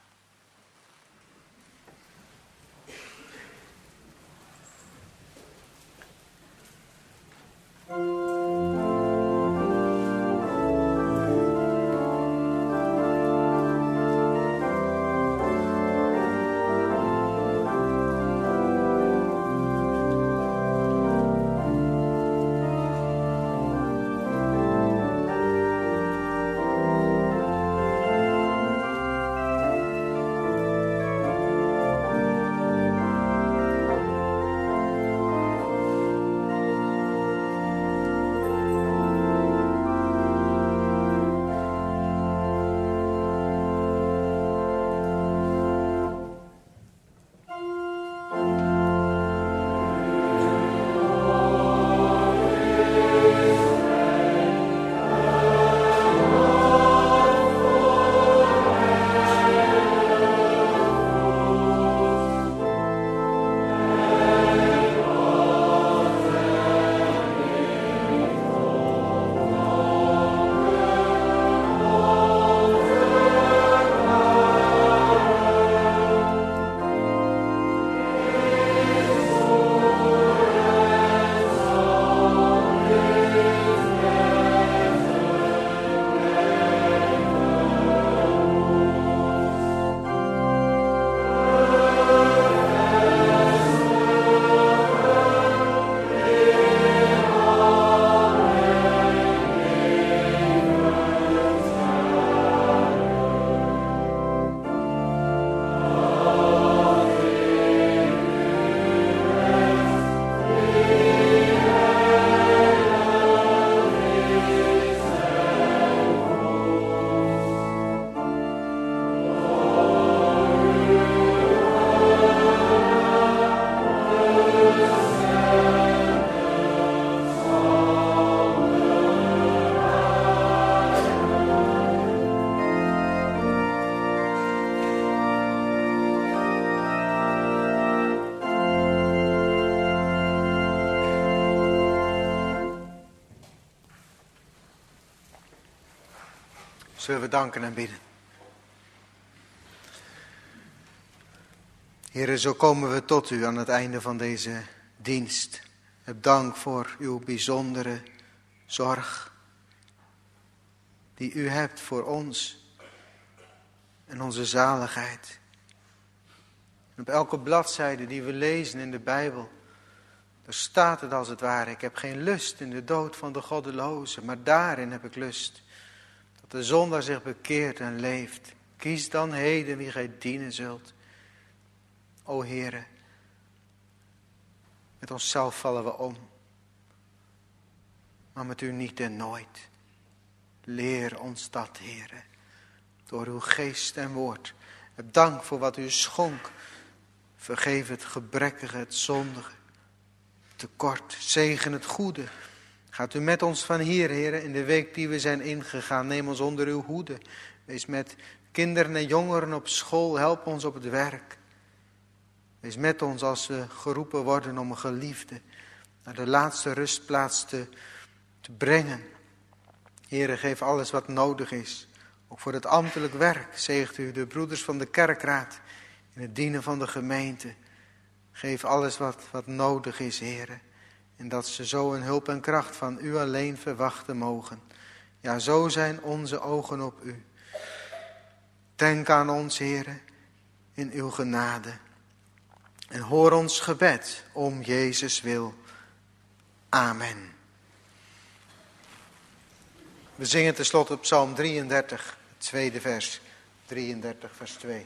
Zullen we danken en bidden. Heere, zo komen we tot u aan het einde van deze dienst. Heb dank voor uw bijzondere zorg die u hebt voor ons en onze zaligheid. En op elke bladzijde die we lezen in de Bijbel, daar staat het als het ware: ik heb geen lust in de dood van de goddeloze, maar daarin heb ik lust dat de zondaar zich bekeert en leeft. Kies dan heden wie gij dienen zult. O Heere, met onszelf vallen we om, maar met u niet en nooit. Leer ons dat, Heere, door uw geest en woord. Heb dank voor wat u schonk. Vergeef het gebrekkige, het zondige, tekort. Zegen het goede. Gaat u met ons van hier, Heere, in de week die we zijn ingegaan. Neem ons onder uw hoede. Wees met kinderen en jongeren op school. Help ons op het werk. Wees met ons als we geroepen worden om een geliefde naar de laatste rustplaats te, te brengen. Heere, geef alles wat nodig is. Ook voor het ambtelijk werk. Zegent u de broeders van de kerkraad in het dienen van de gemeente. Geef alles wat, wat nodig is, Heere. En dat ze zo een hulp en kracht van u alleen verwachten mogen. Ja, zo zijn onze ogen op u. Denk aan ons, Heere, in uw genade. En hoor ons gebed om Jezus wil. Amen. We zingen tenslotte Psalm drieëndertig, het tweede vers. drieëndertig, vers twee.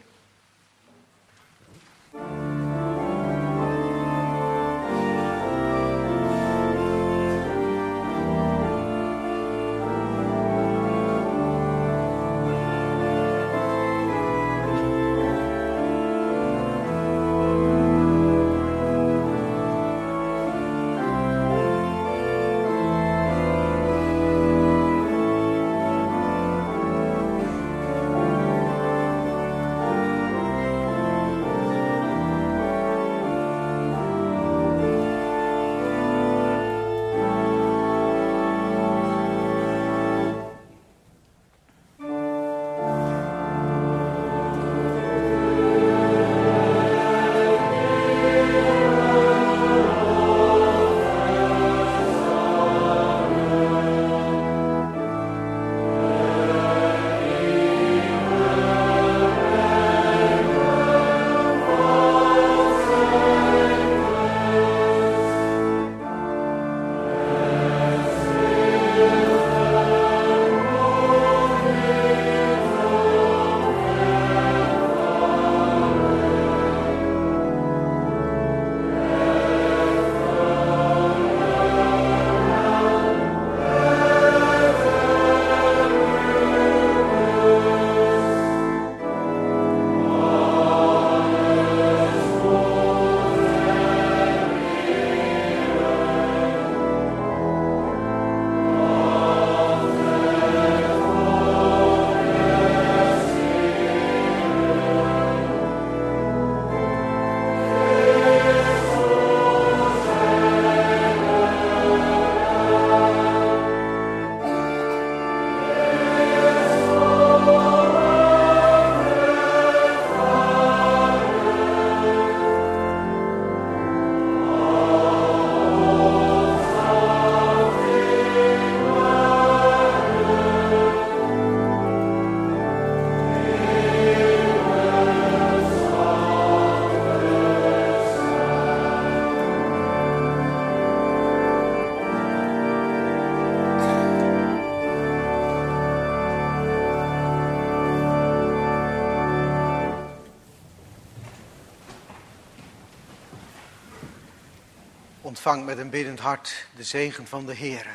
Ontvang met een biddend hart de zegen van de Heere.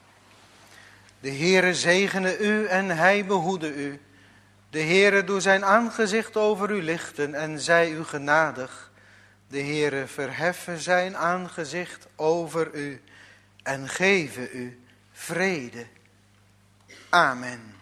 De Heere zegene u en hij behoede u. De Heere doe zijn aangezicht over u lichten en zij u genadig. De Heere verheffen zijn aangezicht over u en geven u vrede. Amen.